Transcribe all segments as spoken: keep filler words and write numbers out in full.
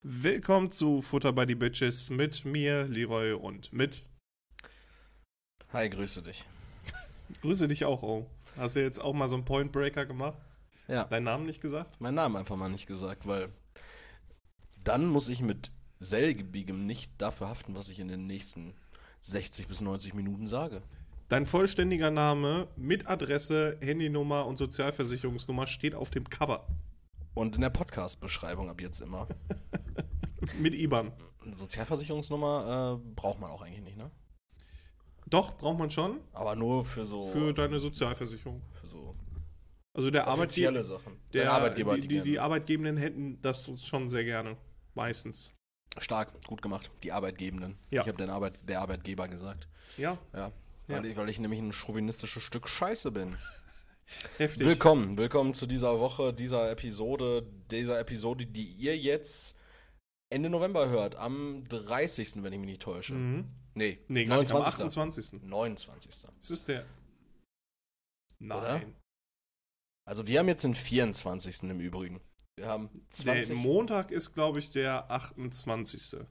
Willkommen zu Futter by the Bitches mit mir, Leroy, und mit... Hi, grüße dich. Grüße dich auch, oh. Hast du jetzt auch mal so einen Point Breaker gemacht? Ja. Deinen Namen nicht gesagt? Meinen Namen einfach mal nicht gesagt, weil dann muss ich mit selbigem nicht dafür haften, was ich in den nächsten sechzig bis neunzig Minuten sage. Dein vollständiger Name mit Adresse, Handynummer und Sozialversicherungsnummer steht auf dem Cover. Und in der Podcast-Beschreibung ab jetzt immer. Mit I B A N. Eine Sozialversicherungsnummer äh, braucht man auch eigentlich nicht, ne? Doch, braucht man schon. Aber nur für so... Für deine Sozialversicherung. Für so also der offizielle Arbeitgeber, Sachen. Der, der Arbeitgeber die, die, die Arbeitgebenden hätten das schon sehr gerne. Meistens. Stark, gut gemacht. Die Arbeitgebenden. Ja. Ich habe den Arbeit, der Arbeitgeber gesagt. Ja. Ja. Weil, Ja. Ich, weil ich nämlich ein chauvinistisches Stück Scheiße bin. Heftig. Willkommen, willkommen zu dieser Woche, dieser Episode, dieser Episode, die ihr jetzt Ende November hört, am dreißigsten, wenn ich mich nicht täusche. Mhm. Nee, Nee, gar nicht, am neunundzwanzigsten. achtundzwanzigsten. neunundzwanzigsten. Das ist der... Nein. Oder? Also wir haben jetzt den vierundzwanzigsten im Übrigen. Wir haben zwanzig... Der Montag ist, glaube ich, der achtundzwanzigste.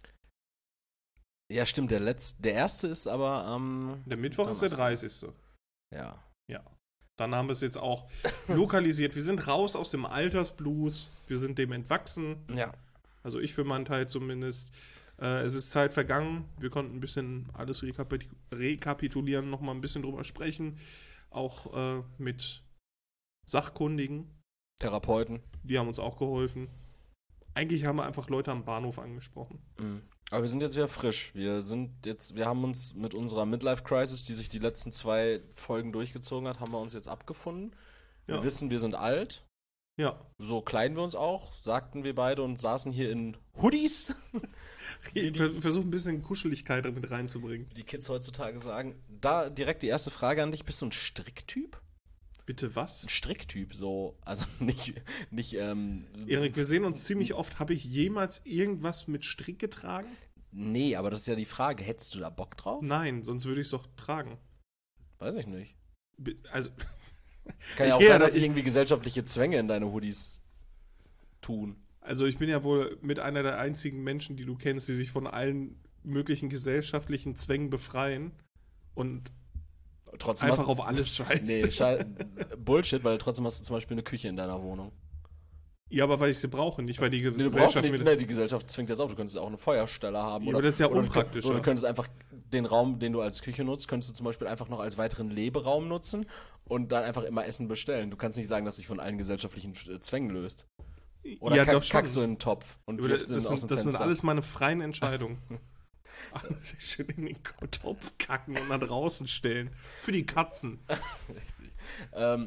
Ja, stimmt, der letzte, der erste ist aber am... Der Mittwoch ist der Donnerstag. dreißigste. Ja. Ja. Dann haben wir es jetzt auch lokalisiert. Wir sind raus aus dem Altersblues. Wir sind dem entwachsen. Ja. Also ich für meinen Teil zumindest. Äh, es ist Zeit vergangen. Wir konnten ein bisschen alles rekapit- rekapitulieren, nochmal ein bisschen drüber sprechen. Auch äh, mit Sachkundigen. Therapeuten. Die haben uns auch geholfen. Eigentlich haben wir einfach Leute am Bahnhof angesprochen. Mhm. Aber wir sind jetzt wieder frisch. Wir sind jetzt, wir haben uns mit unserer Midlife-Crisis, die sich die letzten zwei Folgen durchgezogen hat, haben wir uns jetzt abgefunden. Wir Ja. wissen, wir sind alt. Ja. So kleiden wir uns auch, sagten wir beide und saßen hier in Hoodies. Ich vers- versuche ein bisschen Kuscheligkeit mit reinzubringen. Wie die Kids heutzutage sagen. Da direkt die erste Frage an dich. Bist du ein Stricktyp? Bitte was? Ein Stricktyp, so, also nicht, nicht, ähm... Erik, wir sehen uns ziemlich oft. Habe ich jemals irgendwas mit Strick getragen? Nee, aber das ist ja die Frage. Hättest du da Bock drauf? Nein, sonst würde ich es doch tragen. Weiß ich nicht. Bi- Also, Kann ja Ich auch gehe sein, ja dass da- sich irgendwie gesellschaftliche Zwänge in deine Hoodies tun. also ich bin ja wohl mit einer der einzigen Menschen, die du kennst, die sich von allen möglichen gesellschaftlichen Zwängen befreien und Trotzdem einfach hast, auf alles scheißen. Nee, Schei Bullshit, weil trotzdem hast du zum Beispiel eine Küche in deiner Wohnung. Ja, aber weil ich sie brauche, nicht weil die Nee, du brauchst Gesellschaft nicht, mir nee, die Gesellschaft zwingt das auf. Du könntest auch eine Feuerstelle haben. Ja, oder, aber das ist ja oder du könnt- unpraktischer. Oder du könntest einfach den Raum, den du als Küche nutzt, könntest du zum Beispiel einfach noch als weiteren Leberaum nutzen und dann einfach immer Essen bestellen. Du kannst nicht sagen, dass du dich von allen gesellschaftlichen äh, Zwängen löst. Oder ja, kack, doch schon. kackst du in den Topf und Aber wirfst das, ihn das, aus dem sind, das sind Fenster. alles meine freien Entscheidungen. Alles schön in den Topf kacken und nach draußen stellen. Für die Katzen. Richtig. Ähm,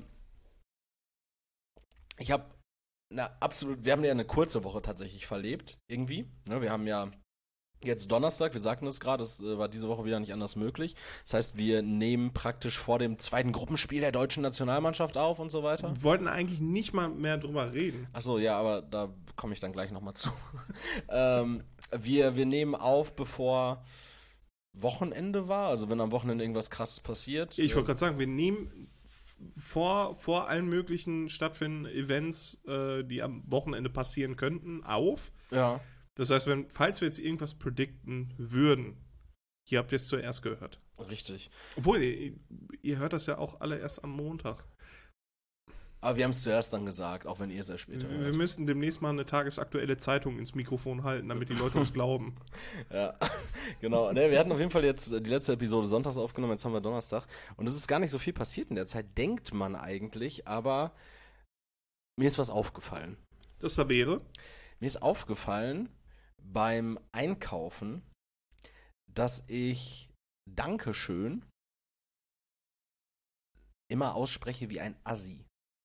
ich habe na absolut, wir haben ja eine kurze Woche tatsächlich verlebt, irgendwie. Ne, wir haben ja jetzt Donnerstag, wir sagten es gerade, es äh, war diese Woche wieder nicht anders möglich. Das heißt, wir nehmen praktisch vor dem zweiten Gruppenspiel der deutschen Nationalmannschaft auf und so weiter. Wir wollten eigentlich nicht mal mehr drüber reden. Achso, ja, aber da komme ich dann gleich nochmal zu. ähm, wir, wir nehmen auf, bevor Wochenende war, also wenn am Wochenende irgendwas Krasses passiert. Ich äh, wollte gerade sagen, wir nehmen f- vor, vor allen möglichen stattfindenden Events, äh, die am Wochenende passieren könnten, auf. Ja. Das heißt, wenn, falls wir jetzt irgendwas predikten würden, hier habt ihr es zuerst gehört. Richtig. Obwohl, ihr, ihr hört das ja auch alle erst am Montag. Aber wir haben es zuerst dann gesagt, auch wenn ihr es erst später Wir, wir hört. müssten demnächst mal eine tagesaktuelle Zeitung ins Mikrofon halten, damit die Leute uns glauben. Ja, genau. Ne, wir hatten auf jeden Fall jetzt die letzte Episode sonntags aufgenommen, jetzt haben wir Donnerstag. Und es ist gar nicht so viel passiert in der Zeit, denkt man eigentlich, aber mir ist was aufgefallen. Das da wäre. Mir ist aufgefallen beim Einkaufen, dass ich Dankeschön immer ausspreche wie ein Assi.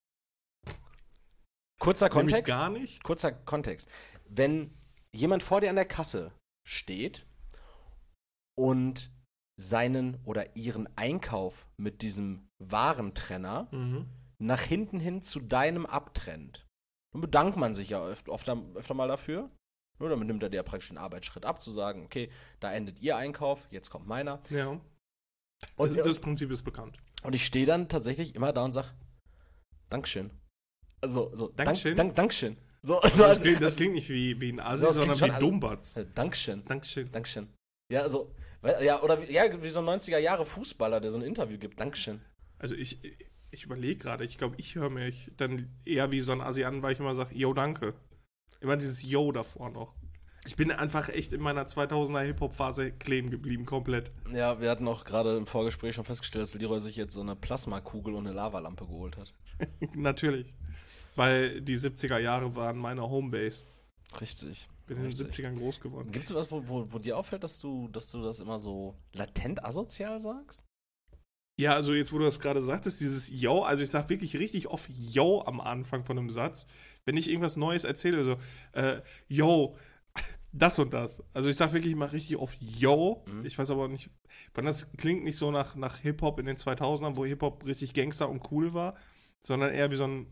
Kurzer Nämlich Kontext. gar nicht. Kurzer Kontext. Wenn jemand vor dir an der Kasse steht und seinen oder ihren Einkauf mit diesem Warentrenner Mhm. nach hinten hin zu deinem abtrennt, dann bedankt man sich ja öfter, öfter, öfter mal dafür. Nur damit nimmt er dir praktisch den Arbeitsschritt ab, zu sagen, okay, da endet ihr Einkauf, jetzt kommt meiner. Ja. Und, das, das Prinzip ist bekannt. und ich stehe dann tatsächlich immer da und sage, Dankeschön. Also, so, Dankeschön? Dank, Dank, Dankeschön. So, so Das als, klingt, das klingt nicht wie, wie ein Asi, So, das sondern klingt wie schon Dumbatz. äh, Dankeschön. Dankeschön. Dankeschön. Ja, also, weil- ja, oder wie, ja, wie so ein neunziger Jahre Fußballer, der so ein Interview gibt. Dankeschön. Also ich, ich überlege gerade, ich glaube, ich höre mich dann eher wie so ein Asi an, weil ich immer sage, yo, danke. Immer dieses Yo davor noch. Ich bin einfach echt in meiner zweitausender Hip-Hop-Phase kleben geblieben, komplett. Ja, wir hatten auch gerade im Vorgespräch schon festgestellt, dass Leroy sich jetzt so eine Plasmakugel und eine Lavalampe geholt hat. Natürlich. Weil die siebziger Jahre waren meine Homebase. Richtig. Bin in den richtig. siebzigern groß geworden. Gibt es was, wo, wo, wo dir auffällt, dass du, dass du das immer so latent asozial sagst? Ja, also jetzt, wo du das gerade sagtest, dieses Yo, also ich sag wirklich richtig oft Yo am Anfang von einem Satz, wenn ich irgendwas Neues erzähle, so, äh, Yo, das und das. Also ich sag wirklich immer richtig oft Yo. Mhm. Ich weiß aber nicht, wann das klingt nicht so nach, nach Hip-Hop in den zweitausendern, wo Hip-Hop richtig Gangster und cool war, sondern eher wie so ein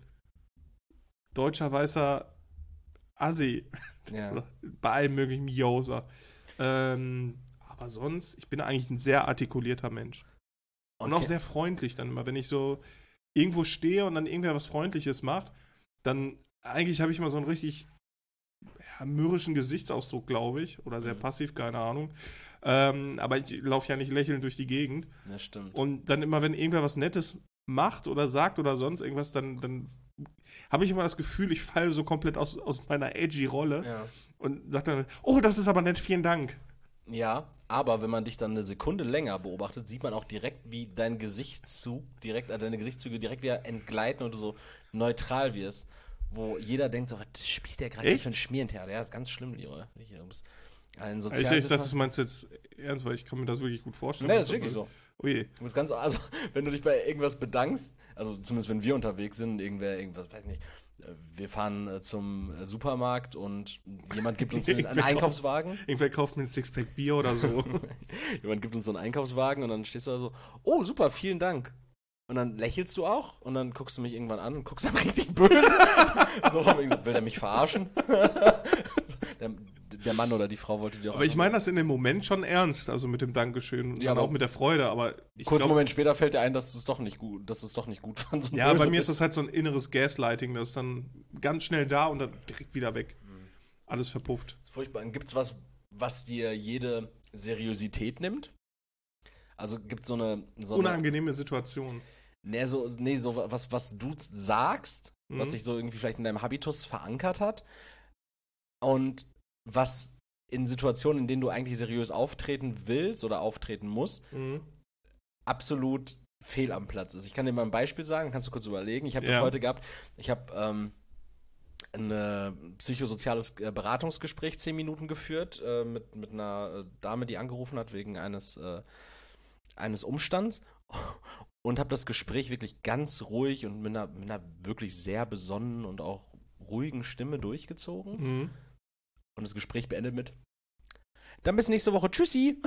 deutscher, weißer Assi. Ja. Bei allem möglichen Yo sagt. Ähm, aber sonst, ich bin eigentlich ein sehr artikulierter Mensch. Und auch Okay. sehr freundlich dann immer. Wenn ich so irgendwo stehe und dann irgendwer was Freundliches macht, dann eigentlich habe ich immer so einen richtig ja, mürrischen Gesichtsausdruck, glaube ich. Oder sehr Mhm. passiv, keine Ahnung. Ähm, aber ich laufe ja nicht lächelnd durch die Gegend. Ja, stimmt. Und dann immer, wenn irgendwer was Nettes macht oder sagt oder sonst irgendwas, dann, dann habe ich immer das Gefühl, ich falle so komplett aus, aus meiner edgy Rolle Ja. und sage dann, oh, das ist aber nett, vielen Dank. Ja, aber wenn man dich dann eine Sekunde länger beobachtet, sieht man auch direkt, wie dein Gesichtszug, direkt, äh, deine Gesichtszüge direkt wieder entgleiten und du so neutral wirst. Wo jeder denkt so, was spielt der gerade Echt? für ein Schmierentheater? Ja, ist ganz schlimm, Leroy. Hier, du bist ein Ich, sozial. ich dachte, das meinst du jetzt ernst, weil ich kann mir das wirklich gut vorstellen. Nee, das ist wirklich so. Oh je. Du bist ganz, also, wenn du dich bei irgendwas bedankst, also zumindest wenn wir unterwegs sind, irgendwer, irgendwas, weiß ich nicht, äh, wir fahren äh, zum äh, Supermarkt und jemand gibt uns einen, einen Irgendwer Einkaufswagen. Irgendwer kauft mir ein Sixpack Bier oder so. Jemand gibt uns so einen Einkaufswagen und dann stehst du da so, oh, super, vielen Dank. Und dann lächelst du auch und dann guckst du mich irgendwann an und guckst dann richtig böse. So, von wegen so, will der mich verarschen? der, der Mann oder die Frau wollte dir auch. Aber ich einfach- meine das in dem Moment schon ernst, also mit dem Dankeschön und Ja, dann aber- auch mit der Freude, aber ich Kurz glaub, Moment später fällt dir ein, dass du es doch nicht gut, dass du es doch nicht gut fandst. und ja, böse bei mir ist bist. das halt so ein inneres Gaslighting, das ist dann ganz schnell da und dann direkt wieder weg. Mhm. Alles verpufft. Das ist furchtbar. Gibt es was, was dir jede Seriosität nimmt? Also gibt so eine, so eine Unangenehme Situation. nee, so, nee, so was, was du sagst, was Mhm. sich so irgendwie vielleicht in deinem Habitus verankert hat und was in Situationen, in denen du eigentlich seriös auftreten willst oder auftreten musst, Mhm. absolut fehl am Platz ist. Ich kann dir mal ein Beispiel sagen, kannst du kurz überlegen. Ich habe das Ja. heute gehabt. Ich habe ähm, ein psychosoziales äh, Beratungsgespräch zehn Minuten geführt äh, mit, mit einer äh, Dame, die angerufen hat wegen eines, äh, eines Umstands und habe das Gespräch wirklich ganz ruhig und mit einer, mit einer wirklich sehr besonnenen und auch ruhigen Stimme durchgezogen Mhm. und das Gespräch beendet mit dann bis nächste Woche. Tschüssi.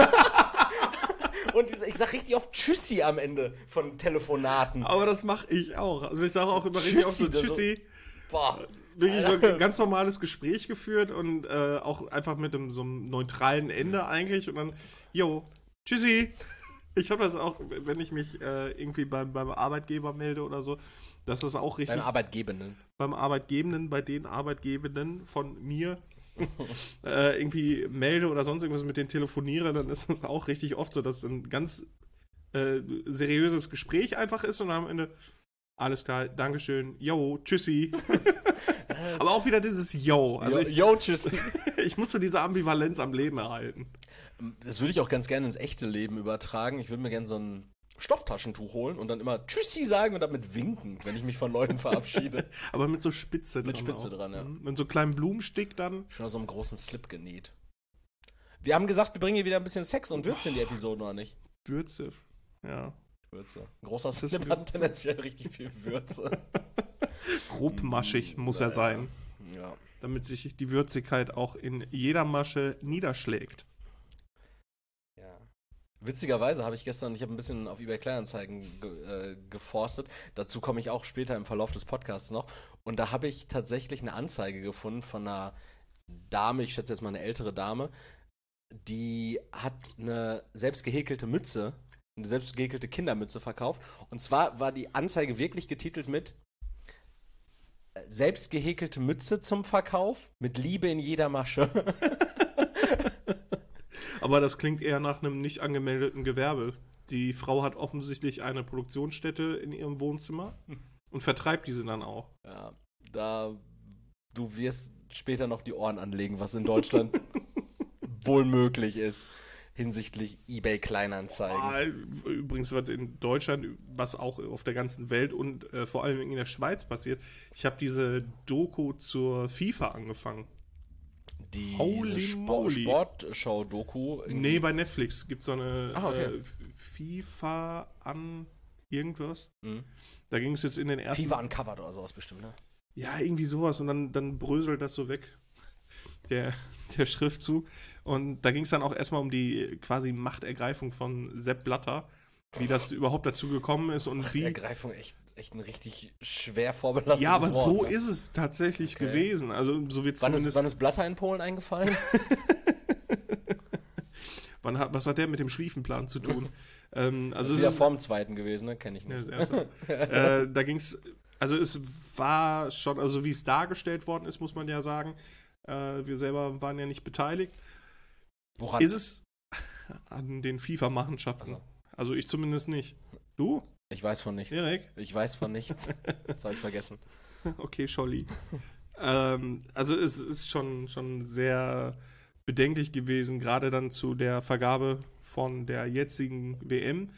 Und ich sag richtig oft Tschüssi am Ende von Telefonaten. Aber das mache ich auch. Also ich sage auch immer richtig oft so Tschüssi, Tschüssi. Boah. Wirklich so ein ganz normales Gespräch geführt und äh, auch einfach mit einem, so einem neutralen Ende eigentlich und dann, yo, tschüssi. Ich habe das auch, wenn ich mich äh, irgendwie beim, beim Arbeitgeber melde oder so, dass das auch richtig Beim Arbeitgebenden. beim Arbeitgebenden, bei den Arbeitgebenden von mir äh, irgendwie melde oder sonst irgendwas mit denen telefoniere, dann ist das auch richtig oft so, dass ein ganz äh, seriöses Gespräch einfach ist und dann am Ende alles klar, Dankeschön, yo, tschüssi. Aber auch wieder dieses Yo. Also yo, ich, yo, tschüss. ich musste diese Ambivalenz am Leben erhalten. Das würde ich auch ganz gerne ins echte Leben übertragen. Ich würde mir gerne so ein Stofftaschentuch holen und dann immer Tschüssi sagen und damit winken, wenn ich mich von Leuten verabschiede. Aber mit so Spitze dran. Mit Spitze auch. dran, ja. Mhm. Mit so einem kleinen Blumenstick dann. Schon aus so einem großen Slip genäht. Wir haben gesagt, wir bringen hier wieder ein bisschen Sex und Würze in die Episode, oder nicht? Würze. Ja. Würze. Ein großer Das ist Slip hat Würze. tendenziell richtig viel Würze. Grobmaschig muss er sein, Ja. damit sich die Würzigkeit auch in jeder Masche niederschlägt. Ja. Witzigerweise habe ich gestern, ich habe ein bisschen auf eBay Kleinanzeigen ge, äh, geforstet. Dazu komme ich auch später im Verlauf des Podcasts noch. Und da habe ich tatsächlich eine Anzeige gefunden von einer Dame, ich schätze jetzt mal eine ältere Dame, die hat eine selbst gehäkelte Mütze, eine selbst gehäkelte Kindermütze verkauft. Und zwar war die Anzeige wirklich getitelt mit äh, selbst gehäkelte Mütze zum Verkauf mit Liebe in jeder Masche. Aber das klingt eher nach einem nicht angemeldeten Gewerbe. Die Frau hat offensichtlich eine Produktionsstätte in ihrem Wohnzimmer und vertreibt diese dann auch. Ja, da du wirst später noch die Ohren anlegen, was in Deutschland wohl möglich ist hinsichtlich eBay-Kleinanzeigen. Ah, übrigens, was in Deutschland, was auch auf der ganzen Welt und äh, vor allem in der Schweiz passiert, ich habe diese Doku zur FIFA angefangen. Die Holy Spo- moly. Sportschau-Doku. Nee, bei Netflix gibt es so eine Ah, okay. äh, FIFA an irgendwas. Mhm. Da ging es jetzt in den ersten... FIFA Uncovered oder sowas bestimmt, ne? Ja, irgendwie sowas. Und dann, dann bröselt das so weg, der, der Schriftzug. Und da ging es dann auch erstmal um die quasi Machtergreifung von Sepp Blatter, wie das überhaupt dazu gekommen ist und wie... Ergreifung echt, echt ein richtig schwer vorbelastetes Ja, aber Wort, so ne? ist es tatsächlich Okay. gewesen. Also so wird Wann zumindest... ist, wann ist Blatter in Polen eingefallen? wann hat, was hat der mit dem Schliefenplan zu tun? ähm, also Das ist es wieder ist, vorm zweiten gewesen, ne? Kenn ich Ja, nicht. das erste. äh, da ging es, also es war schon, also wie es dargestellt worden ist, muss man ja sagen, äh, wir selber waren ja nicht beteiligt. Woran? Ist es an den FIFA-Machenschaften? Also. Also ich zumindest nicht. Du, Ich weiß von nichts. Erik? Ich weiß von nichts. Das habe ich vergessen. Okay, Scholli. ähm, also es ist schon, schon sehr bedenklich gewesen, gerade dann zu der Vergabe von der jetzigen W M.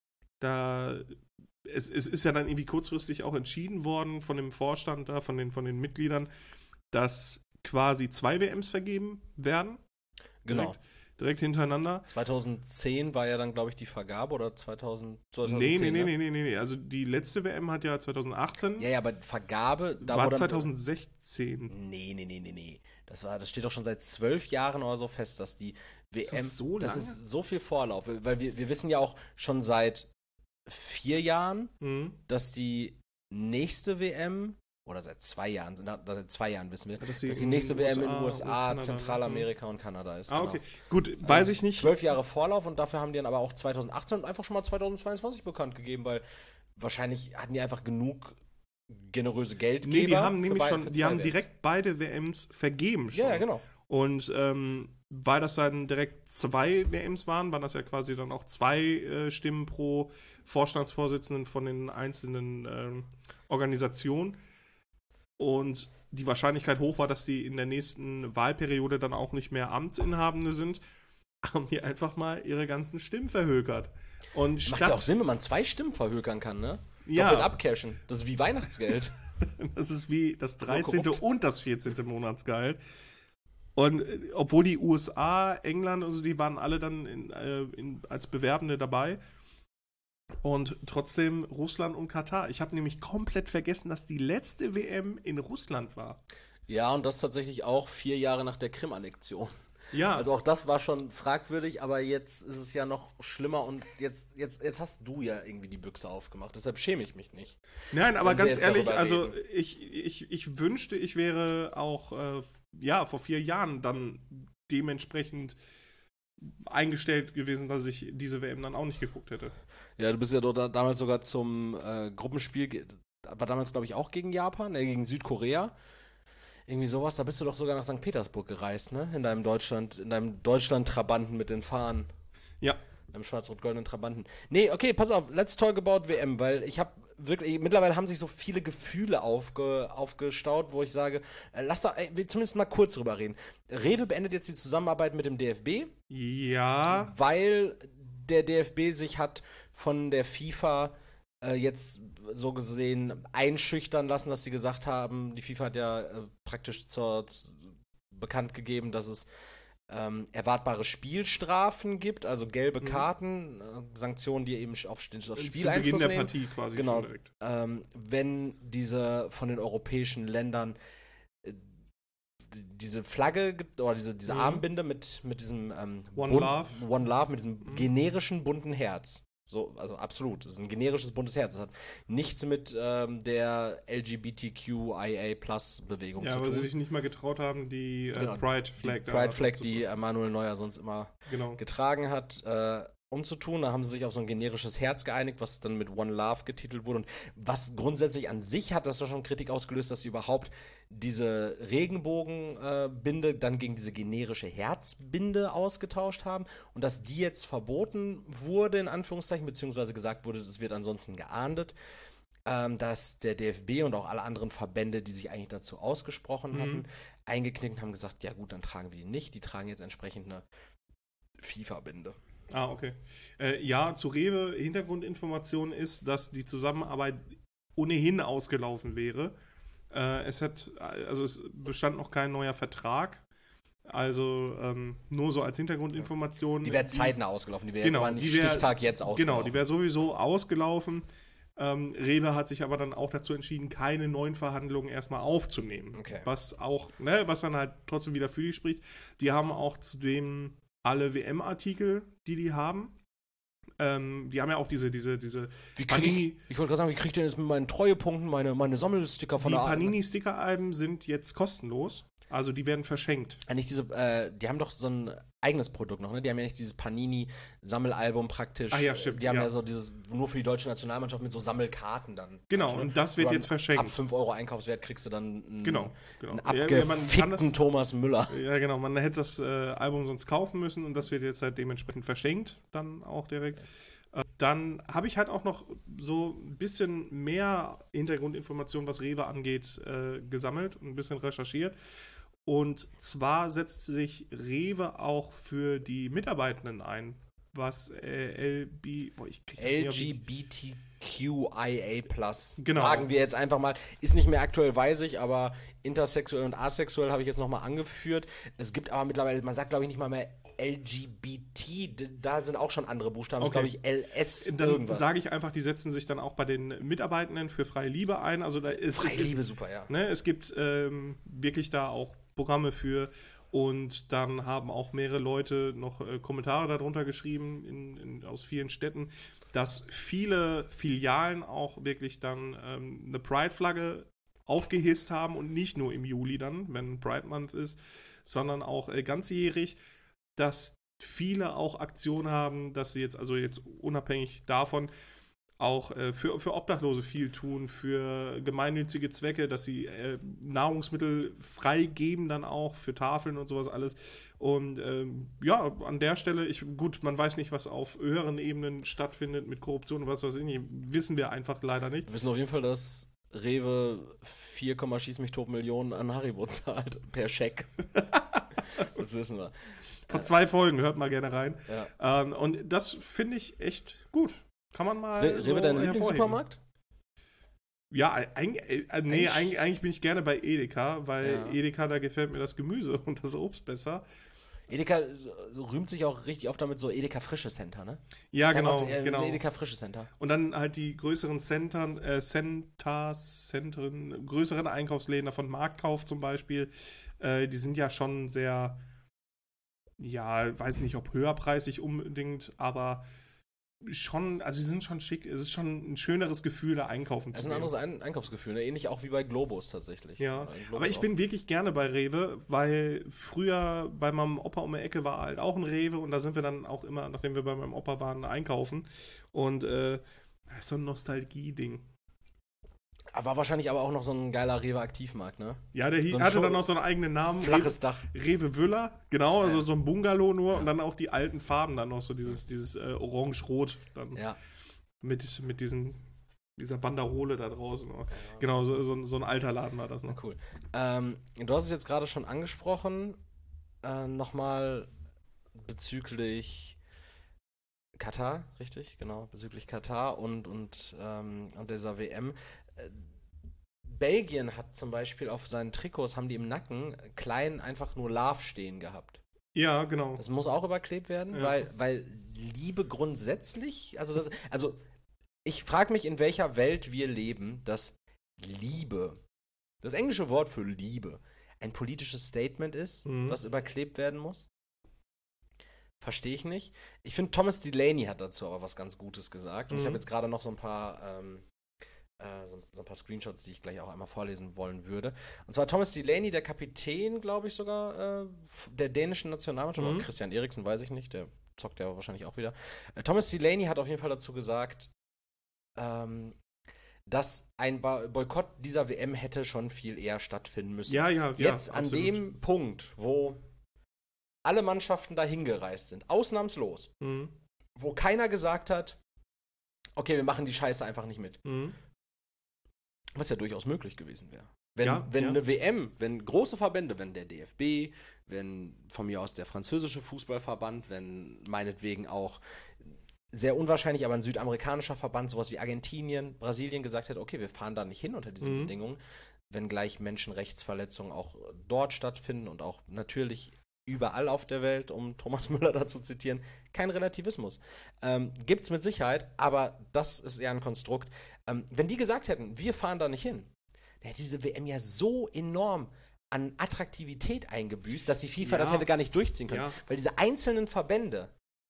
Da es, es ist ja dann irgendwie kurzfristig auch entschieden worden von dem Vorstand da, von den, von den Mitgliedern, dass quasi zwei W Ms vergeben werden. Genau. Direkt, direkt hintereinander. zweitausendzehn war ja dann, glaube ich, die Vergabe oder zweitausend, zweitausendzehn, Nee, nee, nee, ne? nee, nee, nee. Also die letzte W M hat ja zweitausendachtzehn. Ja, ja, aber Vergabe, da war wurde... zweitausendsechzehn. Nee, nee, nee, nee, nee. Das, war, das steht doch schon seit zwölf Jahren oder so fest, dass die W M... Ist das so das lange? ist so viel Vorlauf. Weil wir, wir wissen ja auch schon seit vier Jahren, Mhm. dass die nächste W M, oder seit zwei Jahren, na, seit zwei Jahren wissen wir, Dass dass die die in nächste den W M in U S A den U S und A, Kanada, Zentralamerika und Kanada ist. Ah, genau. okay. Gut, weiß Also ich nicht. Zwölf Jahre Vorlauf und dafür haben die dann aber auch zweitausendachtzehn und einfach schon mal zweitausendzweiundzwanzig bekannt gegeben, weil wahrscheinlich hatten die einfach genug generöse Geldgeber. Nee, die haben für nämlich bei- schon, für die zwei haben W Ms. direkt beide W Ms vergeben schon. Ja, ja, genau. Und ähm, weil das dann direkt zwei W Ms waren, waren das ja quasi dann auch zwei äh, Stimmen pro Vorstandsvorsitzenden von den einzelnen ähm, Organisationen. Und die Wahrscheinlichkeit hoch war, dass die in der nächsten Wahlperiode dann auch nicht mehr Amtsinhabende sind, haben die einfach mal ihre ganzen Stimmen verhökert. Und Macht statt, ja auch Sinn, wenn man zwei Stimmen verhökern kann, ne? Ja. Doppelt abcashen. Das ist wie Weihnachtsgeld. Das ist wie das dreizehnte korrupt. und das vierzehnte Monatsgehalt. Und äh, obwohl die U S A, England, also die waren alle dann in, äh, in, als Bewerbende dabei. Und trotzdem Russland und Katar. Ich habe nämlich komplett vergessen, dass die letzte W M in Russland war. Ja, und das tatsächlich auch vier Jahre nach der Krim-Annexion. Ja, Also auch das war schon fragwürdig, aber jetzt ist es ja noch schlimmer und jetzt, jetzt, jetzt hast du ja irgendwie die Büchse aufgemacht. Deshalb schäme ich mich nicht. nein, aber wenn wir ganz jetzt ehrlich, darüber also reden. ich, ich, ich wünschte, ich wäre auch äh, ja, vor vier Jahren dann dementsprechend eingestellt gewesen, dass ich diese W M dann auch nicht geguckt hätte. Ja, du bist ja dort da- damals sogar zum äh, Gruppenspiel, ge- war damals glaube ich auch gegen Japan, äh, gegen Südkorea. Irgendwie sowas, da bist du doch sogar nach Sankt Petersburg gereist, ne? In deinem Deutschland, in deinem Deutschland-Trabanten mit den Fahnen. Ja. Im schwarz-rot-goldenen Trabanten. Nee, okay, pass auf, let's talk about W M, weil ich habe wirklich, mittlerweile haben sich so viele Gefühle aufge, aufgestaut, wo ich sage, äh, lass doch, ey, wir zumindest mal kurz drüber reden. Rewe beendet jetzt die Zusammenarbeit mit dem D F B, Ja, weil der D F B sich hat von der FIFA äh, jetzt so gesehen einschüchtern lassen, dass sie gesagt haben, die FIFA hat ja äh, praktisch zur, z- bekannt gegeben, dass es ähm, erwartbare Spielstrafen gibt, also gelbe Mhm. Karten, äh, Sanktionen, die eben sch- auf, auf das Spiel zu Beginn Einfluss der nehmen. Partie quasi Genau. schon direkt. Ähm, wenn diese von den europäischen Ländern äh, d- diese Flagge gibt, oder diese, diese Mhm. Armbinde mit, mit diesem ähm, One bunt- Love. One Love, mit diesem Mhm. generischen bunten Herz. So, also absolut. Das ist ein generisches buntes Herz. Das hat nichts mit ähm, der L G B T Q I A Plus Bewegung Ja, zu weil tun. sie sich nicht mal getraut haben, die äh, Genau, Pride die Flag da Pride Flag, zu- die Emanuel Neuer sonst immer Genau. getragen hat. Äh, umzutun. Da haben sie sich auf so ein generisches Herz geeinigt, was dann mit One Love getitelt wurde. Und was grundsätzlich an sich hat das doch schon Kritik ausgelöst, dass sie überhaupt diese Regenbogenbinde äh, dann gegen diese generische Herzbinde ausgetauscht haben und dass die jetzt verboten wurde, in Anführungszeichen, beziehungsweise gesagt wurde, das wird ansonsten geahndet. Ähm, dass der D F B und auch alle anderen Verbände, die sich eigentlich dazu ausgesprochen hatten, mhm. eingeknickt und haben gesagt, ja gut, dann tragen wir die nicht. Die tragen jetzt entsprechend eine FIFA-Binde. Ah, okay. Äh, ja, zu Rewe Hintergrundinformation ist, dass die Zusammenarbeit ohnehin ausgelaufen wäre. Äh, es hat, also es bestand noch kein neuer Vertrag. Also ähm, nur so als Hintergrundinformation. Die wäre zeitnah ausgelaufen, die wäre genau, jetzt aber nicht die wär, Stichtag jetzt ausgelaufen. Genau, die wäre sowieso ausgelaufen. Ähm, Rewe hat sich aber dann auch dazu entschieden, keine neuen Verhandlungen erstmal aufzunehmen. Okay. Was auch, ne, was dann halt trotzdem wieder für die spricht. Die haben auch zudem alle W M-Artikel, die die haben. Ähm, die haben ja auch diese, diese, diese wie Panini. Ich, ich wollte gerade sagen, wie kriege ich denn jetzt mit meinen Treuepunkten meine, meine Sammelsticker von die der Panini-Sticker-Alben sind jetzt kostenlos. Also die werden verschenkt. Nicht diese, äh, die haben doch so ein eigenes Produkt noch, ne? Die haben ja nicht dieses Panini-Sammelalbum praktisch. Ah ja, stimmt. Die haben ja, ja so dieses, nur für die deutsche Nationalmannschaft mit so Sammelkarten dann. Genau, ne? Und das wird jetzt verschenkt. Ab fünf Euro Einkaufswert kriegst du dann einen, genau, genau. einen abgefickten ja, das, Thomas Müller. Ja, genau. Man hätte das äh, Album sonst kaufen müssen und das wird jetzt halt dementsprechend verschenkt, dann auch direkt. Äh, dann habe ich halt auch noch so ein bisschen mehr Hintergrundinformationen, was Rewe angeht, äh, gesammelt und ein bisschen recherchiert. Und zwar setzt sich Rewe auch für die Mitarbeitenden ein, was äh, L B, boah, ich krieg das L G B T Q I A plus, genau. sagen wir jetzt einfach mal, ist nicht mehr aktuell, weiß ich, aber intersexuell und asexuell habe ich jetzt nochmal angeführt. Es gibt aber mittlerweile, man sagt glaube ich nicht mal mehr L G B T, da sind auch schon andere Buchstaben, okay. Das ist glaube ich L S dann irgendwas. Dann sage ich einfach, die setzen sich dann auch bei den Mitarbeitenden für freie Liebe ein. Also da ist, freie ist, Liebe, super, ja. Ne, es gibt ähm, wirklich da auch Programme für und dann haben auch mehrere Leute noch äh, Kommentare darunter geschrieben in, in, aus vielen Städten, dass viele Filialen auch wirklich dann ähm, eine Pride-Flagge aufgehisst haben und nicht nur im Juli dann, wenn Pride Month ist, sondern auch äh, ganzjährig, dass viele auch Aktionen haben, dass sie jetzt, also jetzt unabhängig davon, auch äh, für, für Obdachlose viel tun, für gemeinnützige Zwecke, dass sie äh, Nahrungsmittel freigeben dann auch für Tafeln und sowas alles. Und ähm, ja, an der Stelle, ich, gut, man weiß nicht, was auf höheren Ebenen stattfindet mit Korruption und was weiß ich nicht, wissen wir einfach leider nicht. Wir wissen auf jeden Fall, dass Rewe vier, schieß mich tot Millionen an Haribo zahlt, per Scheck. Das wissen wir. Vor zwei Folgen, hört mal gerne rein. Ja. Ähm, und das finde ich echt gut. Kann man mal. Ist Rewe so dein Lieblingssupermarkt? Ja, eigentlich, äh, nee, eigentlich, eigentlich bin ich gerne bei Edeka, weil ja. Edeka, da gefällt mir das Gemüse und das Obst besser. Edeka rühmt sich auch richtig oft damit so Edeka Frische Center, ne? Ja, genau, oft, äh, genau. Edeka Frische Center. Und dann halt die größeren Centern, äh, Centers, Zentren, größeren Einkaufsläden von Marktkauf zum Beispiel, äh, die sind ja schon sehr, ja, weiß nicht, ob höherpreisig unbedingt, aber schon, also sie sind schon schick, es ist schon ein schöneres Gefühl, da einkaufen zu gehen. Das ist ein anderes ein- Einkaufsgefühl, ne? Ähnlich auch wie bei Globus tatsächlich. Ja, Globus aber ich auch. bin wirklich gerne bei Rewe, weil früher bei meinem Opa um die Ecke war halt auch ein Rewe und da sind wir dann auch immer, nachdem wir bei meinem Opa waren, einkaufen und äh, das ist so ein Nostalgie-Ding. War wahrscheinlich aber auch noch so ein geiler Rewe-Aktivmarkt, ne? Ja, der so hatte Show- dann auch so einen eigenen Namen. Flaches Rewe, Dach. Rewe Wüller, genau, also Ja. so ein Bungalow nur Ja. und dann auch die alten Farben dann noch, so dieses, dieses äh, Orange-Rot dann Ja. mit, mit diesen, dieser Banderole da draußen. Genau, so, so, so ein alter Laden war das Na noch. cool. Ähm, du hast es jetzt gerade schon angesprochen, äh, nochmal bezüglich Katar, richtig? Genau, bezüglich Katar und, und, ähm, und dieser W M. Äh, Belgien hat zum Beispiel auf seinen Trikots, haben die im Nacken klein einfach nur Love stehen gehabt. Ja, genau. Das muss auch überklebt werden, Ja. weil, weil Liebe grundsätzlich, also das, also ich frage mich, in welcher Welt wir leben, dass Liebe, das englische Wort für Liebe, ein politisches Statement ist, Mhm. was überklebt werden muss. Verstehe ich nicht. Ich finde, Thomas Delaney hat dazu aber was ganz Gutes gesagt. Und ich Mhm. habe jetzt gerade noch so ein paar ähm, äh, so, so ein paar Screenshots, die ich gleich auch einmal vorlesen wollen würde. Und zwar Thomas Delaney, der Kapitän, glaube ich sogar, äh, der dänischen Nationalmannschaft, Mhm. oder Christian Eriksen, weiß ich nicht, der zockt er wahrscheinlich auch wieder. Äh, Thomas Delaney hat auf jeden Fall dazu gesagt, ähm, dass ein Ba- Boykott dieser W M hätte schon viel eher stattfinden müssen. Ja, ja, ja. Jetzt an absolut. dem Punkt, wo alle Mannschaften dahin gereist sind, ausnahmslos, Mhm. wo keiner gesagt hat, okay, wir machen die Scheiße einfach nicht mit. Mhm. Was ja durchaus möglich gewesen wäre. Wenn, Ja, wenn ja. eine W M, wenn große Verbände, wenn der D F B, wenn von mir aus der französische Fußballverband, wenn meinetwegen auch sehr unwahrscheinlich, aber ein südamerikanischer Verband, sowas wie Argentinien, Brasilien gesagt hätte, okay, wir fahren da nicht hin unter diesen Mhm. Bedingungen, wenngleich Menschenrechtsverletzungen auch dort stattfinden und auch natürlich überall auf der Welt, um Thomas Müller da zu zitieren, kein Relativismus. Ähm, gibt's mit Sicherheit, aber das ist eher ein Konstrukt. Ähm, wenn die gesagt hätten, wir fahren da nicht hin, dann hätte diese W M ja so enorm an Attraktivität eingebüßt, dass die FIFA Ja. das hätte gar nicht durchziehen können. Ja. Weil diese einzelnen Verbände,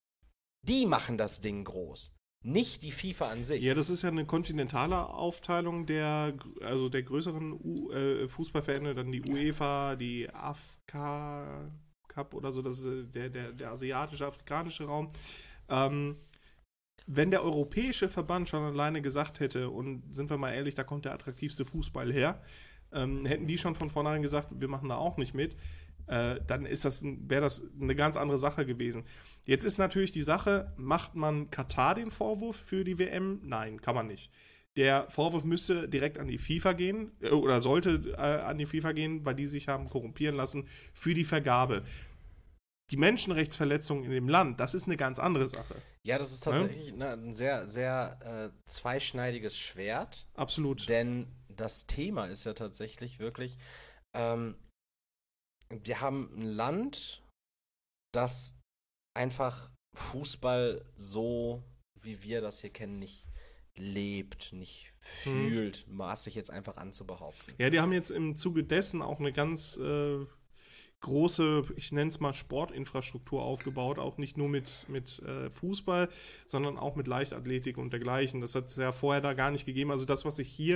die machen das Ding groß. Nicht die FIFA an sich. Ja, das ist ja eine kontinentale Aufteilung der, also der größeren U, äh, Fußballverbände, dann die UEFA, die A F K Cup oder so, das ist äh, der, der, der asiatische, afrikanische Raum. Ähm, wenn der europäische Verband schon alleine gesagt hätte, und sind wir mal ehrlich, da kommt der attraktivste Fußball her, ähm, hätten die schon von vornherein gesagt, wir machen da auch nicht mit, äh, dann ist das, wäre das eine ganz andere Sache gewesen. Jetzt ist natürlich die Sache, macht man Katar den Vorwurf für die W M? Nein, kann man nicht. Der Vorwurf müsste direkt an die FIFA gehen, äh, oder sollte äh, an die FIFA gehen, weil die sich haben korrumpieren lassen für die Vergabe. Die Menschenrechtsverletzung in dem Land, das ist eine ganz andere Sache. Ja, das ist tatsächlich ne, ein sehr, sehr äh, zweischneidiges Schwert. Absolut. Denn das Thema ist ja tatsächlich wirklich, ähm, wir haben ein Land, das einfach Fußball so, wie wir das hier kennen, nicht lebt, nicht fühlt, mhm. maß sich jetzt einfach an zu behaupten. Ja, die haben jetzt im Zuge dessen auch eine ganz äh, große, ich nenne es mal Sportinfrastruktur aufgebaut, auch nicht nur mit, mit äh, Fußball, sondern auch mit Leichtathletik und dergleichen. Das hat es ja vorher da gar nicht gegeben. Also das, was sich hier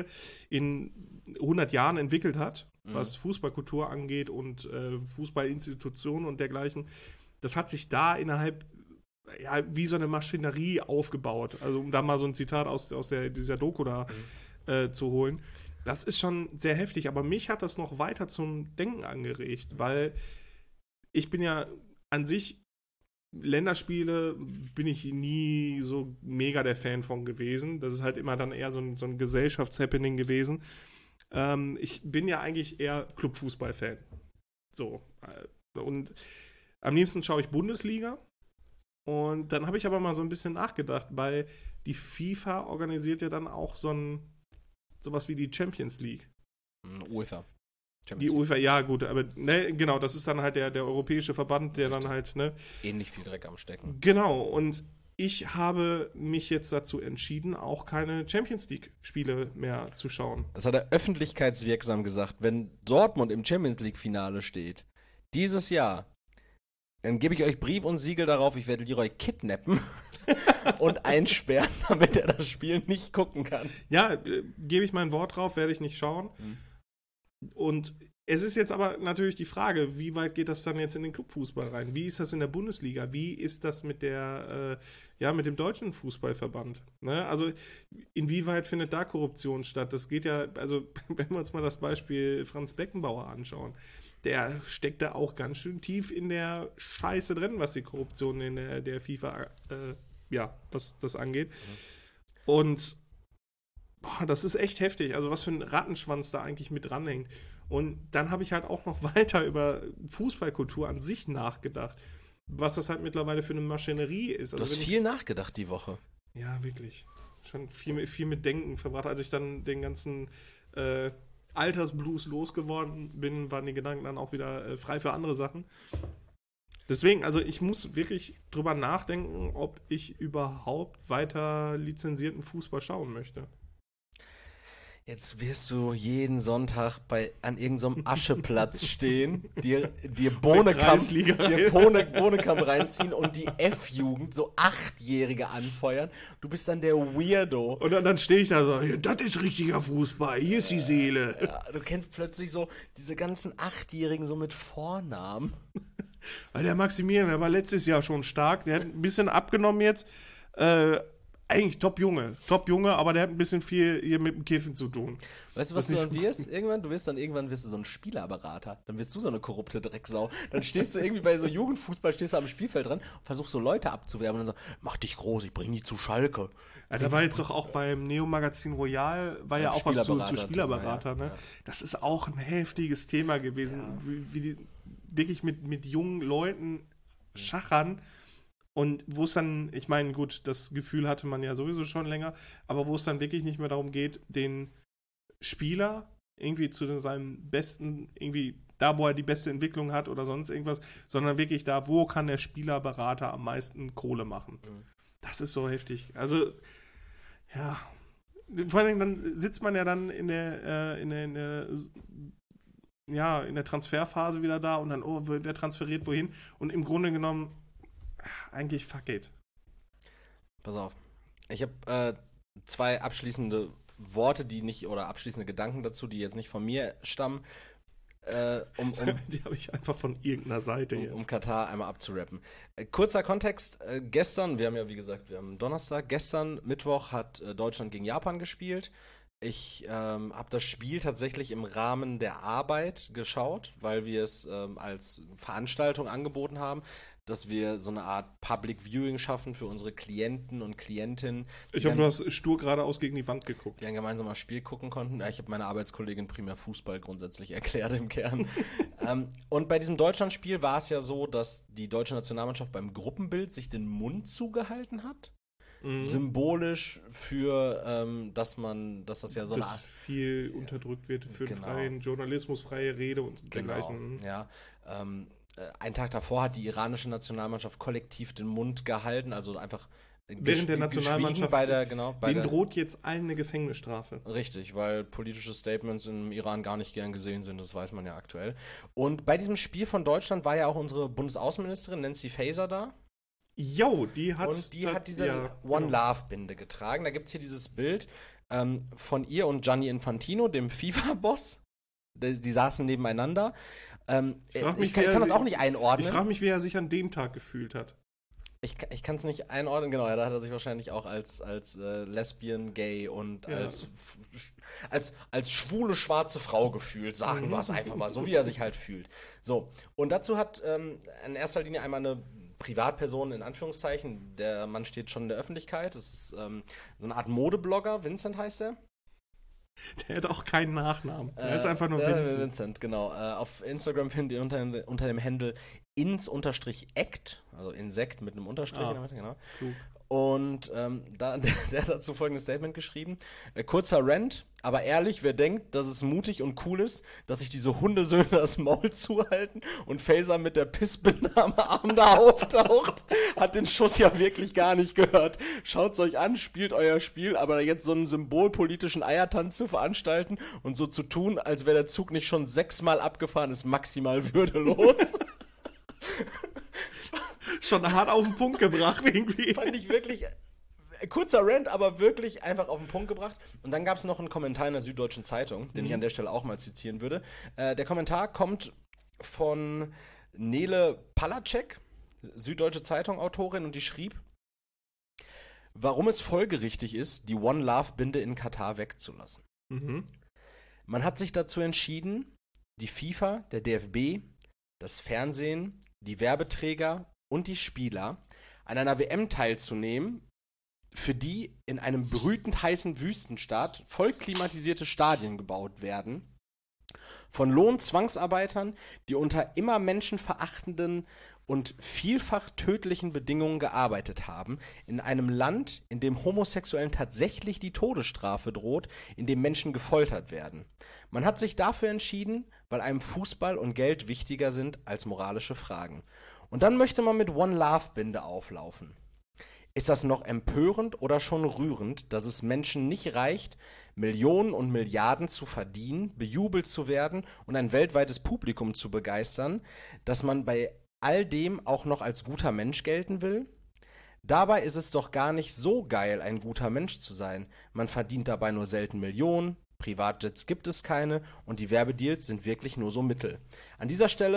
in hundert Jahren entwickelt hat, mhm. was Fußballkultur angeht und äh, Fußballinstitutionen und dergleichen, das hat sich da innerhalb, ja, wie so eine Maschinerie aufgebaut. Also um da mal so ein Zitat aus, aus der, dieser Doku da mhm. äh, zu holen. Das ist schon sehr heftig, aber mich hat das noch weiter zum Denken angeregt, weil ich bin ja an sich, Länderspiele bin ich nie so mega der Fan von gewesen. Das ist halt immer dann eher so ein, so ein Gesellschaftshappening gewesen. Ähm, ich bin ja eigentlich eher Clubfußball-Fan. So. Und am liebsten schaue ich Bundesliga. Und dann habe ich aber mal so ein bisschen nachgedacht, weil die FIFA organisiert ja dann auch so ein sowas wie die Champions League. UEFA. Champions die UEFA, ja gut, aber ne, genau, das ist dann halt der, der europäische Verband, der Richtig. dann halt, ne. Ähnlich viel Dreck am Stecken. Genau, und ich habe mich jetzt dazu entschieden, auch keine Champions League-Spiele mehr zu schauen. Das hat er öffentlichkeitswirksam gesagt. Wenn Dortmund im Champions League-Finale steht, dieses Jahr, dann gebe ich euch Brief und Siegel darauf, ich werde Leroy kidnappen und einsperren, damit er das Spiel nicht gucken kann. Ja, äh, gebe ich mein Wort drauf, werde ich nicht schauen. Mhm. Und es ist jetzt aber natürlich die Frage, wie weit geht das dann jetzt in den Clubfußball rein? Wie ist das in der Bundesliga? Wie ist das mit der, äh, ja, mit dem deutschen Fußballverband? Ne? Also inwieweit findet da Korruption statt? Das geht ja, also wenn wir uns mal das Beispiel Franz Beckenbauer anschauen, der steckt da auch ganz schön tief in der Scheiße drin, was die Korruption in der, der FIFA, äh, ja, was das angeht. Mhm. Und boah, das ist echt heftig. Also was für ein Rattenschwanz da eigentlich mit dranhängt. Und dann habe ich halt auch noch weiter über Fußballkultur an sich nachgedacht. Was das halt mittlerweile für eine Maschinerie ist. Also du hast viel ich, nachgedacht die Woche. Ja, wirklich. Schon viel, viel mit Denken verbracht. Als ich dann den ganzen äh, Altersblues losgeworden bin, waren die Gedanken dann auch wieder äh, frei für andere Sachen. Deswegen, also ich muss wirklich drüber nachdenken, ob ich überhaupt weiter lizenzierten Fußball schauen möchte. Jetzt wirst du jeden Sonntag bei, an irgendeinem Ascheplatz stehen, dir, dir Bohnekamp, dir Bohne, Bohnekamp reinziehen und die F-Jugend, so Achtjährige anfeuern. Du bist dann der Weirdo. Und dann, dann stehe ich da so, das ist richtiger Fußball, hier ist die Seele. Ja, du kennst plötzlich so diese ganzen Achtjährigen so mit Vornamen. Weil der Maximilian, der war letztes Jahr schon stark, der hat ein bisschen abgenommen jetzt. Äh, eigentlich Top-Junge, Top-Junge, aber der hat ein bisschen viel hier mit dem Kiffen zu tun. Weißt du, was du dann wirst? Irgendwann, du wirst dann irgendwann wirst du so ein Spielerberater. Dann wirst du so eine korrupte Drecksau. Dann stehst du irgendwie bei so Jugendfußball, stehst du am Spielfeld dran und versuchst so Leute abzuwerben und dann sagst, mach dich groß, ich bring die zu Schalke. Ja, da war jetzt doch auch beim Neo-Magazin Royal, war ja, ja auch was zu, zu Spielerberater, ne? Ja. Das ist auch ein heftiges Thema gewesen, ja. wie, wie die wirklich mit, mit jungen Leuten schachern. Und wo es dann, ich meine, gut, das Gefühl hatte man ja sowieso schon länger, aber wo es dann wirklich nicht mehr darum geht, den Spieler irgendwie zu seinem besten, irgendwie da, wo er die beste Entwicklung hat oder sonst irgendwas, sondern wirklich da, wo kann der Spielerberater am meisten Kohle machen. Mhm. Das ist so heftig. Also, ja, vor allem dann sitzt man ja dann in der, äh, in der, in der ja, in der Transferphase wieder da und dann, oh, wer transferiert wohin? Und im Grunde genommen eigentlich fuck it. Pass auf. Ich habe äh, zwei abschließende Worte, die nicht, oder abschließende Gedanken dazu, die jetzt nicht von mir stammen, äh, um, um die habe ich einfach von irgendeiner Seite um, jetzt. Um Katar einmal abzurappen. Äh, kurzer Kontext, äh, gestern, wir haben ja wie gesagt, wir haben Donnerstag, gestern, Mittwoch hat äh, Deutschland gegen Japan gespielt. Ich ähm, habe das Spiel tatsächlich im Rahmen der Arbeit geschaut, weil wir es ähm, als Veranstaltung angeboten haben, dass wir so eine Art Public Viewing schaffen für unsere Klienten und Klientinnen. Ich hoffe, du hast stur geradeaus gegen die Wand geguckt. Die ein gemeinsames Spiel gucken konnten. Ja, ich habe meiner Arbeitskollegin primär Fußball grundsätzlich erklärt im Kern. ähm, und bei diesem Deutschlandspiel war es ja so, dass die deutsche Nationalmannschaft beim Gruppenbild sich den Mund zugehalten hat. Mhm. Symbolisch für, ähm, dass man, dass das ja so dass eine Art viel unterdrückt wird für genau. den freien Journalismus, freie Rede und genau. dergleichen. Ja, ähm, einen Tag davor hat die iranische Nationalmannschaft kollektiv den Mund gehalten, also einfach während der Nationalmannschaft bei der, genau, bei denen der, droht jetzt allen eine Gefängnisstrafe. Richtig, weil politische Statements im Iran gar nicht gern gesehen sind, das weiß man ja aktuell. Und bei diesem Spiel von Deutschland war ja auch unsere Bundesaußenministerin Nancy Faeser da. Jo, die hat und die hat diese ja, One genau. Love Binde getragen. Da gibt es hier dieses Bild ähm, von ihr und Gianni Infantino, dem FIFA-Boss. Die, die saßen nebeneinander. Ähm, ich, mich, ich, kann, ich kann das auch nicht einordnen. Ich frage mich, wie er sich an dem Tag gefühlt hat. Ich, ich kann es nicht einordnen, genau. Ja, da hat er sich wahrscheinlich auch als, als äh, Lesbian, Gay und ja. als, als, als schwule, schwarze Frau gefühlt. Sagen wir es einfach mal, so wie er sich halt fühlt. So, und dazu hat ähm, in erster Linie einmal eine Privatperson in Anführungszeichen. Der Mann steht schon in der Öffentlichkeit. Das ist ähm, so eine Art Modeblogger. Vincent heißt er. Der hat auch keinen Nachnamen. Der äh, ist einfach nur äh, Vincent. Vincent, genau. Äh, auf Instagram findet ihr unter, unter dem Handle ins-act, also Insekt mit einem Unterstrich. Ah, genau. Klug. Und ähm, da, der, der hat dazu folgendes Statement geschrieben. Äh, kurzer Rant, aber ehrlich, wer denkt, dass es mutig und cool ist, dass sich diese Hundesöhne das Maul zuhalten und Faeser mit der Pissbinde am Arm da auftaucht, hat den Schuss ja wirklich gar nicht gehört. Schaut's euch an, spielt euer Spiel, aber jetzt so einen symbolpolitischen Eiertanz zu veranstalten und so zu tun, als wäre der Zug nicht schon sechsmal abgefahren, ist maximal würdelos. Schon hart auf den Punkt gebracht irgendwie. Fand ich wirklich, kurzer Rant, aber wirklich einfach auf den Punkt gebracht. Und dann gab es noch einen Kommentar in der Süddeutschen Zeitung, den mhm. ich an der Stelle auch mal zitieren würde. Äh, der Kommentar kommt von Nele Palacek, Süddeutsche Zeitung-Autorin, und die schrieb, warum es folgerichtig ist, die One Love-Binde in Katar wegzulassen. Mhm. Man hat sich dazu entschieden, die FIFA, der D F B, das Fernsehen, die Werbeträger und die Spieler an einer W M teilzunehmen, für die in einem brütend heißen Wüstenstaat voll klimatisierte Stadien gebaut werden, von Lohnzwangsarbeitern, die unter immer menschenverachtenden und vielfach tödlichen Bedingungen gearbeitet haben, in einem Land, in dem Homosexuellen tatsächlich die Todesstrafe droht, in dem Menschen gefoltert werden. Man hat sich dafür entschieden, weil einem Fußball und Geld wichtiger sind als moralische Fragen. Und dann möchte man mit One Love Binde auflaufen. Ist das noch empörend oder schon rührend, dass es Menschen nicht reicht, Millionen und Milliarden zu verdienen, bejubelt zu werden und ein weltweites Publikum zu begeistern, dass man bei all dem auch noch als guter Mensch gelten will? Dabei ist es doch gar nicht so geil, ein guter Mensch zu sein. Man verdient dabei nur selten Millionen, Privatjets gibt es keine und die Werbedeals sind wirklich nur so Mittel. An dieser Stelle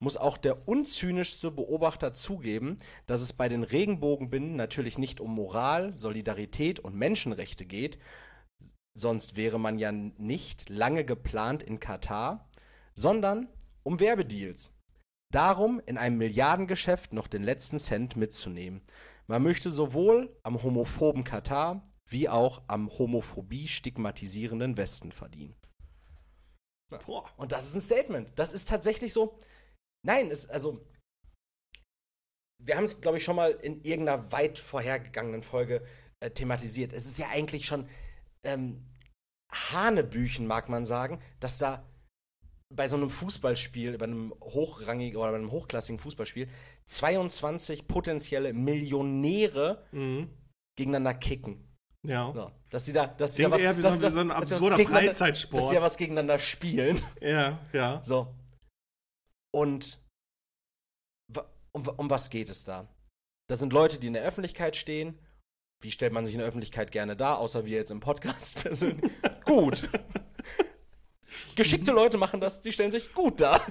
muss auch der unzynischste Beobachter zugeben, dass es bei den Regenbogenbinden natürlich nicht um Moral, Solidarität und Menschenrechte geht, sonst wäre man ja nicht lange geplant in Katar, sondern um Werbedeals. Darum, in einem Milliardengeschäft noch den letzten Cent mitzunehmen. Man möchte sowohl am homophoben Katar wie auch am Homophobie stigmatisierenden Westen verdienen. Boah. Und das ist ein Statement. Das ist tatsächlich so. Nein, es, also, wir haben es, glaube ich, schon mal in irgendeiner weit vorhergegangenen Folge äh, thematisiert. Es ist ja eigentlich schon ähm, Hanebüchen, mag man sagen, dass da bei so einem Fußballspiel, bei einem hochrangigen oder bei einem hochklassigen Fußballspiel zweiundzwanzig potenzielle Millionäre Mhm. gegeneinander kicken. Ja. So, dass die da, dass die Klingt da was, eher wie dass, so ein- dass, wie so ein dass die was absurder gegeneinander- Freizeitsport. Dass die ja was gegeneinander spielen. Ja, ja. So. Und wa- um, um was geht es da? Das sind Leute, die in der Öffentlichkeit stehen. Wie stellt man sich in der Öffentlichkeit gerne dar, außer wir jetzt im Podcast persönlich? Gut. Geschickte Leute machen das, die stellen sich gut dar.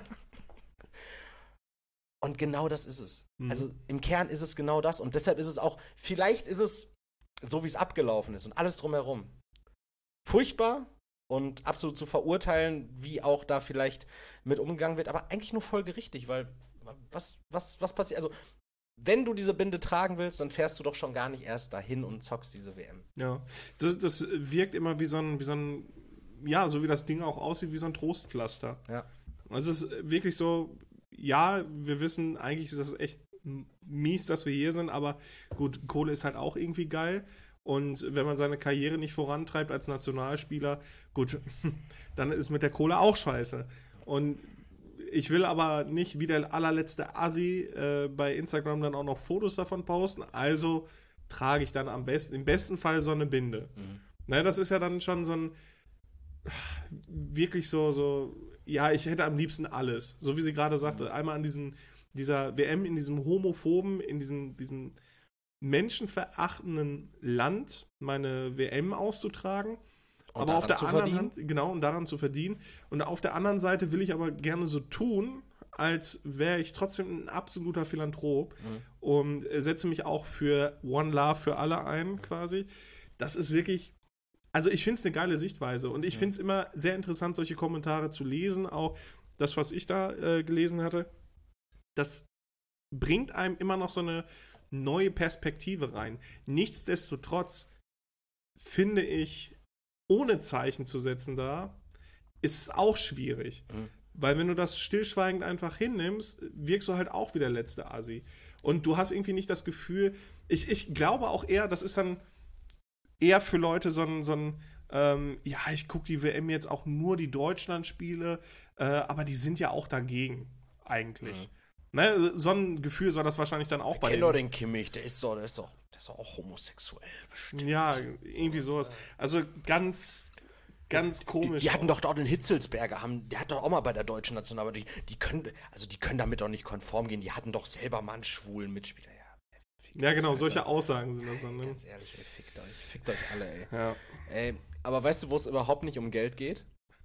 Und genau das ist es. Mhm. Also im Kern ist es genau das. Und deshalb ist es auch, vielleicht ist es so, wie es abgelaufen ist und alles drumherum. Furchtbar und absolut zu verurteilen, wie auch da vielleicht mit umgegangen wird, aber eigentlich nur folgerichtig, weil was, was, was passiert? Also, wenn du diese Binde tragen willst, dann fährst du doch schon gar nicht erst dahin und zockst diese W M. Ja. Das, das wirkt immer wie so ein, wie so ein, ja, so wie das Ding auch aussieht, wie so ein Trostpflaster. Ja. Also es ist wirklich so, ja, wir wissen, eigentlich ist das echt mies, dass wir hier sind, aber gut, Kohle ist halt auch irgendwie geil. Und wenn man seine Karriere nicht vorantreibt als Nationalspieler, gut, dann ist mit der Kohle auch scheiße. Und ich will aber nicht wie der allerletzte Assi äh, bei Instagram dann auch noch Fotos davon posten, also trage ich dann am besten, im besten Fall so eine Binde. Mhm. Na, das ist ja dann schon so ein wirklich so, so, ja, ich hätte am liebsten alles. So wie sie gerade sagte, einmal an diesem, dieser W M in diesem homophoben, in diesem, diesem menschenverachtenden Land meine W M auszutragen. Und aber auf der daran zu anderen verdienen? Hand, genau, und daran zu verdienen. Und auf der anderen Seite will ich aber gerne so tun, als wäre ich trotzdem ein absoluter Philanthrop Mhm. und äh, setze mich auch für One Love für alle ein, quasi. Das ist wirklich, also ich finde es eine geile Sichtweise und ich finde es immer sehr interessant, solche Kommentare zu lesen, auch das, was ich da äh, gelesen hatte. Das bringt einem immer noch so eine neue Perspektive rein. Nichtsdestotrotz finde ich, ohne Zeichen zu setzen da, ist es auch schwierig. Mhm. Weil wenn du das stillschweigend einfach hinnimmst, wirkst du halt auch wie der letzte Assi. Und du hast irgendwie nicht das Gefühl, ich, ich glaube auch eher, das ist dann eher für Leute so ein, so ein ähm, ja, ich gucke die W M jetzt auch nur die Deutschlandspiele, äh, aber die sind ja auch dagegen, eigentlich. Ne, so ein Gefühl soll das wahrscheinlich dann auch bei Kenn doch denen. den Kimmich, der ist doch, der ist doch, der ist doch auch homosexuell bestimmt. Ja, irgendwie sowas. Also ganz, ganz Die, komisch. die hatten doch dort den Hitzelsberger, haben, der hat doch auch mal bei der deutschen Nationalmannschaft, die, die können, also die können damit doch nicht konform gehen, die hatten doch selber mal einen schwulen Mitspieler. Ja, fickt Ja, euch, genau, Alter. solche Aussagen sind das dann. Ne? Ganz ehrlich, ey, fickt euch, fickt euch alle, ey. Ja. Ey, aber weißt du, wo es überhaupt nicht um Geld geht?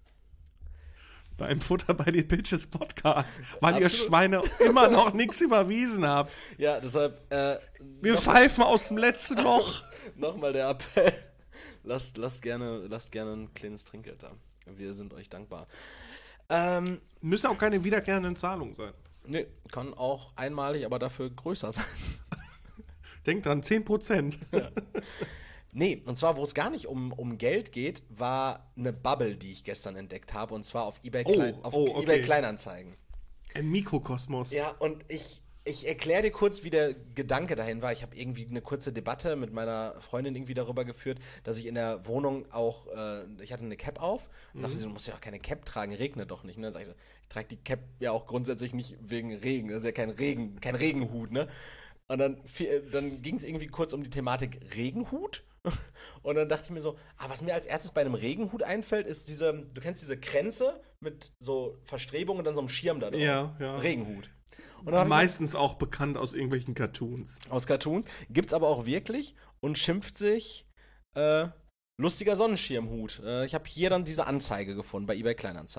Beim Futter bei die Bitches Podcast. Weil ihr Absolut. Schweine immer noch nichts überwiesen habt. Ja, deshalb, äh, Wir noch- pfeifen aus dem letzten Loch. Nochmal der Appell. Lasst, lasst, gerne, lasst gerne ein kleines Trinkgeld da. Wir sind euch dankbar. Ähm, Müssen auch keine wiederkehrenden Zahlungen sein. nee, kann auch einmalig, aber dafür größer sein. Denkt dran, zehn Prozent. Nee, und zwar, wo es gar nicht um, um Geld geht, war eine Bubble, die ich gestern entdeckt habe, und zwar auf eBay, Oh, Klein, auf oh, okay. eBay Kleinanzeigen. Ein Mikrokosmos. Ja, und ich, ich erkläre dir kurz, wie der Gedanke dahin war. Ich habe irgendwie eine kurze Debatte mit meiner Freundin irgendwie darüber geführt, dass ich in der Wohnung auch, äh, ich hatte eine Cap auf und dachte, sie, du musst ja auch keine Cap tragen, regnet doch nicht. Ne? Dann sag ich, so, ich trage die Cap ja auch grundsätzlich nicht wegen Regen, das ist ja kein Regen, kein Regenhut, ne? Und dann, fi- dann ging es irgendwie kurz um die Thematik Regenhut. Und dann dachte ich mir so, ah, was mir als erstes bei einem Regenhut einfällt, ist diese, du kennst diese Kränze mit so Verstrebungen und dann so einem Schirm da drauf. Ja, ja. Regenhut. Und dann hab ich Meistens auch bekannt aus irgendwelchen Cartoons. aus Cartoons. Gibt's aber auch wirklich und schimpft sich äh, lustiger Sonnenschirmhut. Äh, ich habe hier dann diese Anzeige gefunden bei eBay Kleinanzeigen.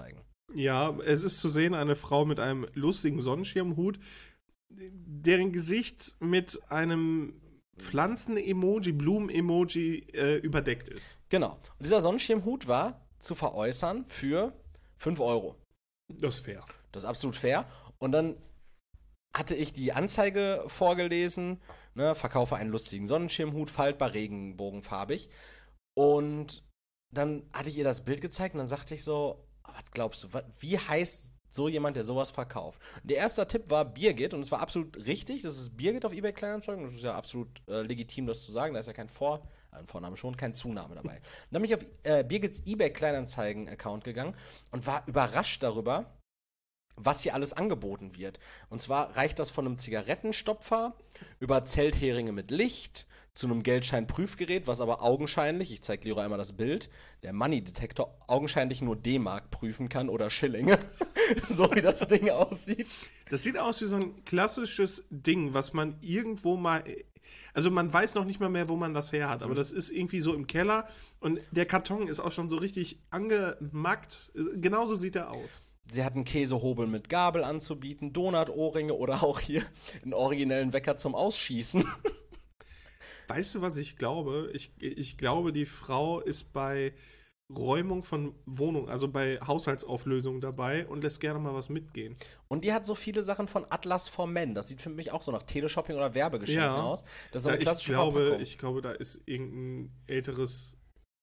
Ja, es ist zu sehen, eine Frau mit einem lustigen Sonnenschirmhut, deren Gesicht mit einem Pflanzen-Emoji, Blumen-Emoji äh, überdeckt ist. Genau. Und dieser Sonnenschirmhut war zu veräußern für fünf Euro. Das ist fair. Das ist absolut fair. Und dann hatte ich die Anzeige vorgelesen, ne, verkaufe einen lustigen Sonnenschirmhut, faltbar, regenbogenfarbig. Und dann hatte ich ihr das Bild gezeigt und dann sagte ich so, was glaubst du, wat, wie heißt so jemand, der sowas verkauft? Und der erste Tipp war Birgit und es war absolut richtig, das ist Birgit auf eBay Kleinanzeigen, das ist ja absolut äh, legitim, das zu sagen, da ist ja kein Vor, äh, Vorname schon, kein Zunahme dabei. Dann bin ich auf äh, Birgits eBay Kleinanzeigen Account gegangen und war überrascht darüber, was hier alles angeboten wird. Und zwar reicht das von einem Zigarettenstopfer über Zeltheringe mit Licht zu einem Geldscheinprüfgerät, was aber augenscheinlich, ich zeige Leroy einmal das Bild, der Money-Detektor augenscheinlich nur D-Mark prüfen kann oder Schillinge, so wie das Ding aussieht. Das sieht aus wie so ein klassisches Ding, was man irgendwo mal, also man weiß noch nicht mal mehr, wo man das her hat, aber das ist irgendwie so im Keller und der Karton ist auch schon so richtig angemackt. Genauso sieht er aus. Sie hatten Käsehobel mit Gabel anzubieten, Donut-Ohrringe oder auch hier einen originellen Wecker zum Ausschießen. Weißt du, was ich glaube? Ich, ich glaube, die Frau ist bei Räumung von Wohnungen, also bei Haushaltsauflösungen dabei und lässt gerne mal was mitgehen. Und die hat so viele Sachen von Atlas for Men. Das sieht für mich auch so nach Teleshopping oder Werbegeschenken Ja. aus. Das ist so eine Ja, ich klassische glaube, Verpackung. ich glaube, da ist irgendein älteres,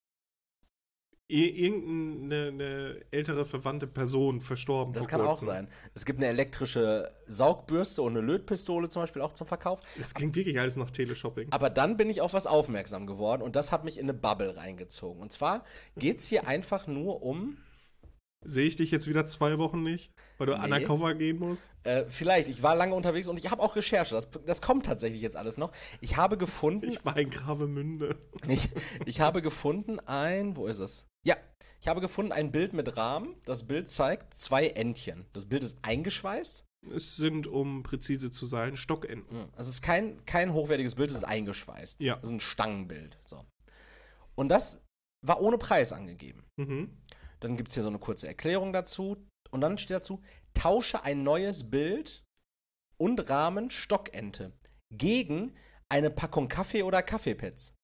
i- irgendeine eine ältere verwandte Person verstorben. Das vor kann auch kurzem. sein. Es gibt eine elektrische Saugbürste und eine Lötpistole zum Beispiel auch zum Verkauf. Das klingt wirklich alles nach Teleshopping. Aber dann bin ich auf was aufmerksam geworden und das hat mich in eine Bubble reingezogen. Und zwar geht es hier einfach nur um, Sehe ich dich jetzt wieder zwei Wochen nicht, weil du Nee. undercover gehen musst? äh, vielleicht, ich war lange unterwegs und ich habe auch Recherche, das, das kommt tatsächlich jetzt alles noch. Ich habe gefunden, Ich war in Gravemünde. ich, ich habe gefunden ein, wo ist es? Ja, ich habe gefunden ein Bild mit Rahmen. Das Bild zeigt zwei Entchen. Das Bild ist eingeschweißt. Es sind, um präzise zu sein, Stockenten. Also es ist kein, kein hochwertiges Bild, es ist eingeschweißt. Ja. Das ist ein Stangenbild. So. Und das war ohne Preis angegeben. Mhm. Dann gibt es hier so eine kurze Erklärung dazu. Und dann steht dazu, tausche ein neues Bild und Rahmen Stockente gegen eine Packung Kaffee oder Kaffeepads.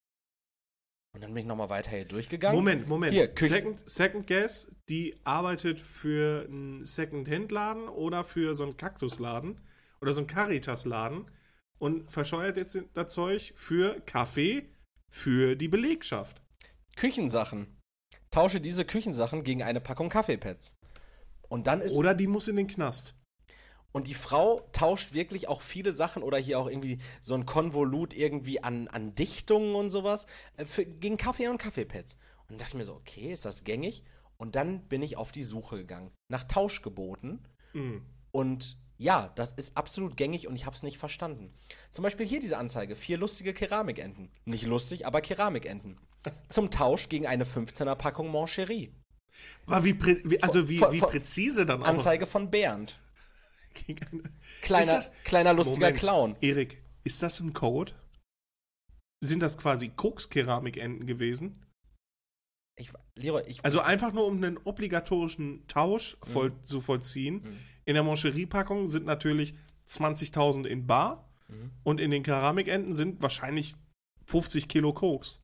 Und dann bin ich nochmal weiter hier durchgegangen. Moment, Moment. Hier, Küche- Second, Second Guess, die arbeitet für einen Second-Hand-Laden oder für so einen Kaktusladen oder so einen Caritas-Laden und verscheuert jetzt das Zeug für Kaffee für die Belegschaft. Küchensachen. Tausche diese Küchensachen gegen eine Packung Kaffeepads. Und dann ist. Oder die muss in den Knast. Und die Frau tauscht wirklich auch viele Sachen oder hier auch irgendwie so ein Konvolut irgendwie an, an Dichtungen und sowas äh, für, gegen Kaffee und Kaffeepads. Und dann dachte ich mir so, okay, ist das gängig? Und dann bin ich auf die Suche gegangen nach Tauschgeboten. Mhm. Und ja, das ist absolut gängig und ich habe es nicht verstanden. Zum Beispiel hier diese Anzeige, vier lustige Keramikenten. Nicht lustig, aber Keramikenten. Zum Tausch gegen eine fünfzehner Packung Moncherie. Aber wie, prä wie also wie, Vor- wie vor- präzise dann auch. Anzeige von Bernd. Gegen eine- Kleiner, Ist das- kleiner lustiger Moment, Clown. Erik, ist das ein Code? Sind das quasi Koks-Keramikenten gewesen? Ich, Leroy, ich, Also einfach nur, um einen obligatorischen Tausch voll, Mhm. zu vollziehen. Mhm. In der Moncherie-Packung sind natürlich zwanzigtausend in bar Mhm. und in den Keramikenten sind wahrscheinlich fünfzig Kilo Koks.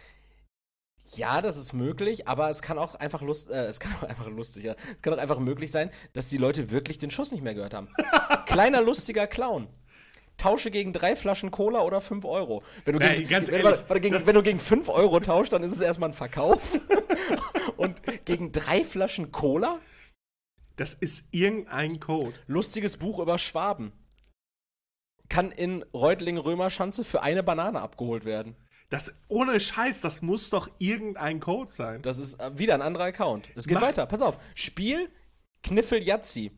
Ja, das ist möglich, aber es kann auch einfach lust, äh, es kann auch einfach lustig, ja. Es kann auch einfach möglich sein, dass die Leute wirklich den Schuss nicht mehr gehört haben. Kleiner lustiger Clown. Tausche gegen drei Flaschen Cola oder fünf Euro. Wenn du Nein, gegen, ganz wenn, ehrlich, warte, warte, gegen, das- wenn du gegen fünf Euro tauschst, dann ist es erstmal ein Verkauf. Und gegen drei Flaschen Cola? Das ist irgendein Code. Lustiges Buch über Schwaben. Kann in Reutling-Römerschanze für eine Banane abgeholt werden. Das, ohne Scheiß, das muss doch irgendein Code sein. Das ist äh, wieder ein anderer Account. Es geht Mach- weiter. Pass auf. Spiel Kniffel Yazzi.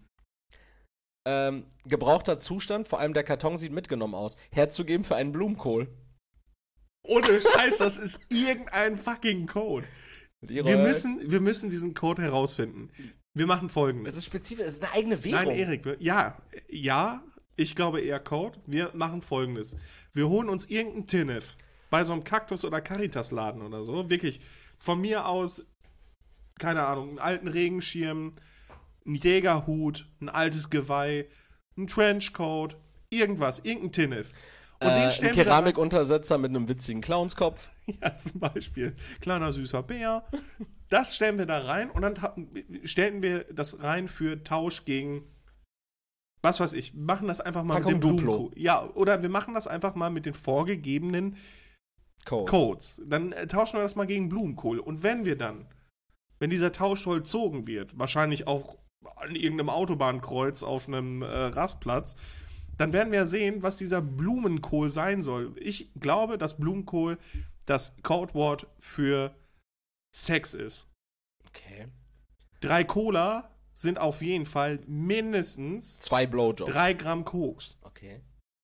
Ähm, gebrauchter Zustand, vor allem der Karton sieht mitgenommen aus. Herzugeben für einen Blumenkohl. Ohne Scheiß, das ist irgendein fucking Code. Leroy, Wir müssen, wir müssen diesen Code herausfinden. Wir machen Es folgendes. ist spezifisch, es ist eine eigene Währung. Nein, Erik, wir- ja, ja, ich glaube eher Code. Wir machen folgendes. Wir holen uns irgendeinen Tinnef bei so einem Kaktus- oder Caritas-Laden oder so. Wirklich, von mir aus, keine Ahnung, einen alten Regenschirm, ein Jägerhut, ein altes Geweih, ein Trenchcoat, irgendwas, irgendein Tinnef. Und äh, den ein Keramikuntersetzer mit einem witzigen Clownskopf. Ja, zum Beispiel. Kleiner süßer Bär. Das stellen wir da rein und dann stellen wir das rein für Tausch gegen, was weiß ich, machen das einfach mal Packung mit dem Duplo. Blumenkohl. Ja, oder wir machen das einfach mal mit den vorgegebenen Codes. Codes. Dann äh, tauschen wir das mal gegen Blumenkohl. Und wenn wir dann, wenn dieser Tausch vollzogen wird, wahrscheinlich auch an irgendeinem Autobahnkreuz auf einem äh, Rastplatz, dann werden wir sehen, was dieser Blumenkohl sein soll. Ich glaube, dass Blumenkohl das Codewort für Sex ist. Okay. Drei Cola sind auf jeden Fall mindestens zwei Blowjobs. Drei Gramm Koks. Okay.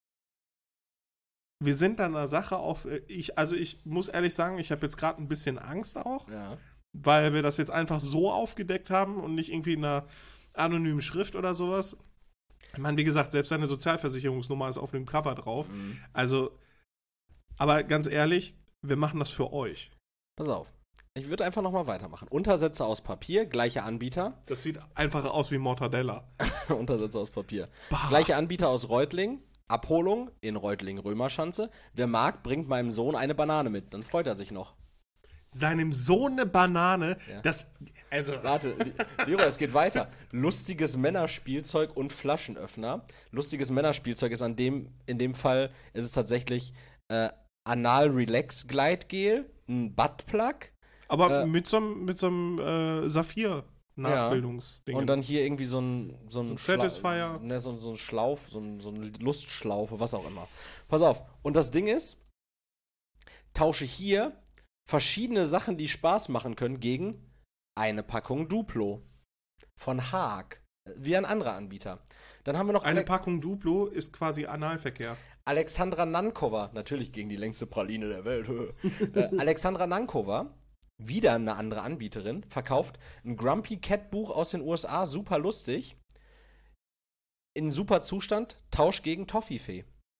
Wir sind da einer Sache auf. Ich, also ich muss ehrlich sagen, ich habe jetzt gerade ein bisschen Angst auch, ja. weil wir das jetzt einfach so aufgedeckt haben und nicht irgendwie in einer anonymen Schrift oder sowas. Ich meine, wie gesagt, selbst seine Sozialversicherungsnummer ist auf dem Cover drauf. Mhm. Also, aber ganz ehrlich, wir machen das für euch. Pass auf. Ich würde einfach nochmal weitermachen. Untersätze aus Papier, gleicher Anbieter. Das sieht einfach aus wie Mortadella. Untersätze aus Papier. Bah. Gleicher Anbieter aus Reutling. Abholung in Reutling-Römerschanze. Wer mag, bringt meinem Sohn eine Banane mit. Dann freut er sich noch. Seinem Sohn eine Banane? Ja. Das, also... Warte, Leroy, es geht weiter. Lustiges Männerspielzeug und Flaschenöffner. Lustiges Männerspielzeug ist an dem, in dem Fall ist es tatsächlich äh, Anal-Relax-Gleitgel, ein Buttplug. Aber äh, mit so einem mit so einem, äh, Saphir-Nachbildungsding. Ja. Und dann hier irgendwie so ein so ein, so ein Schla- Satisfier. Ne, so, so ein Schlauf, so, ein, so eine Lustschlaufe, was auch immer. Pass auf. Und das Ding ist, tausche hier verschiedene Sachen, die Spaß machen können, gegen eine Packung Duplo von Haag. Wie ein anderer Anbieter. Dann haben wir noch eine Ale- Packung Duplo ist quasi Analverkehr. Alexandra Nankova, natürlich gegen die längste Praline der Welt. äh, Alexandra Nankova, wieder eine andere Anbieterin, verkauft ein Grumpy Cat Buch aus den U S A, super lustig. In super Zustand, Tausch gegen Toffifee.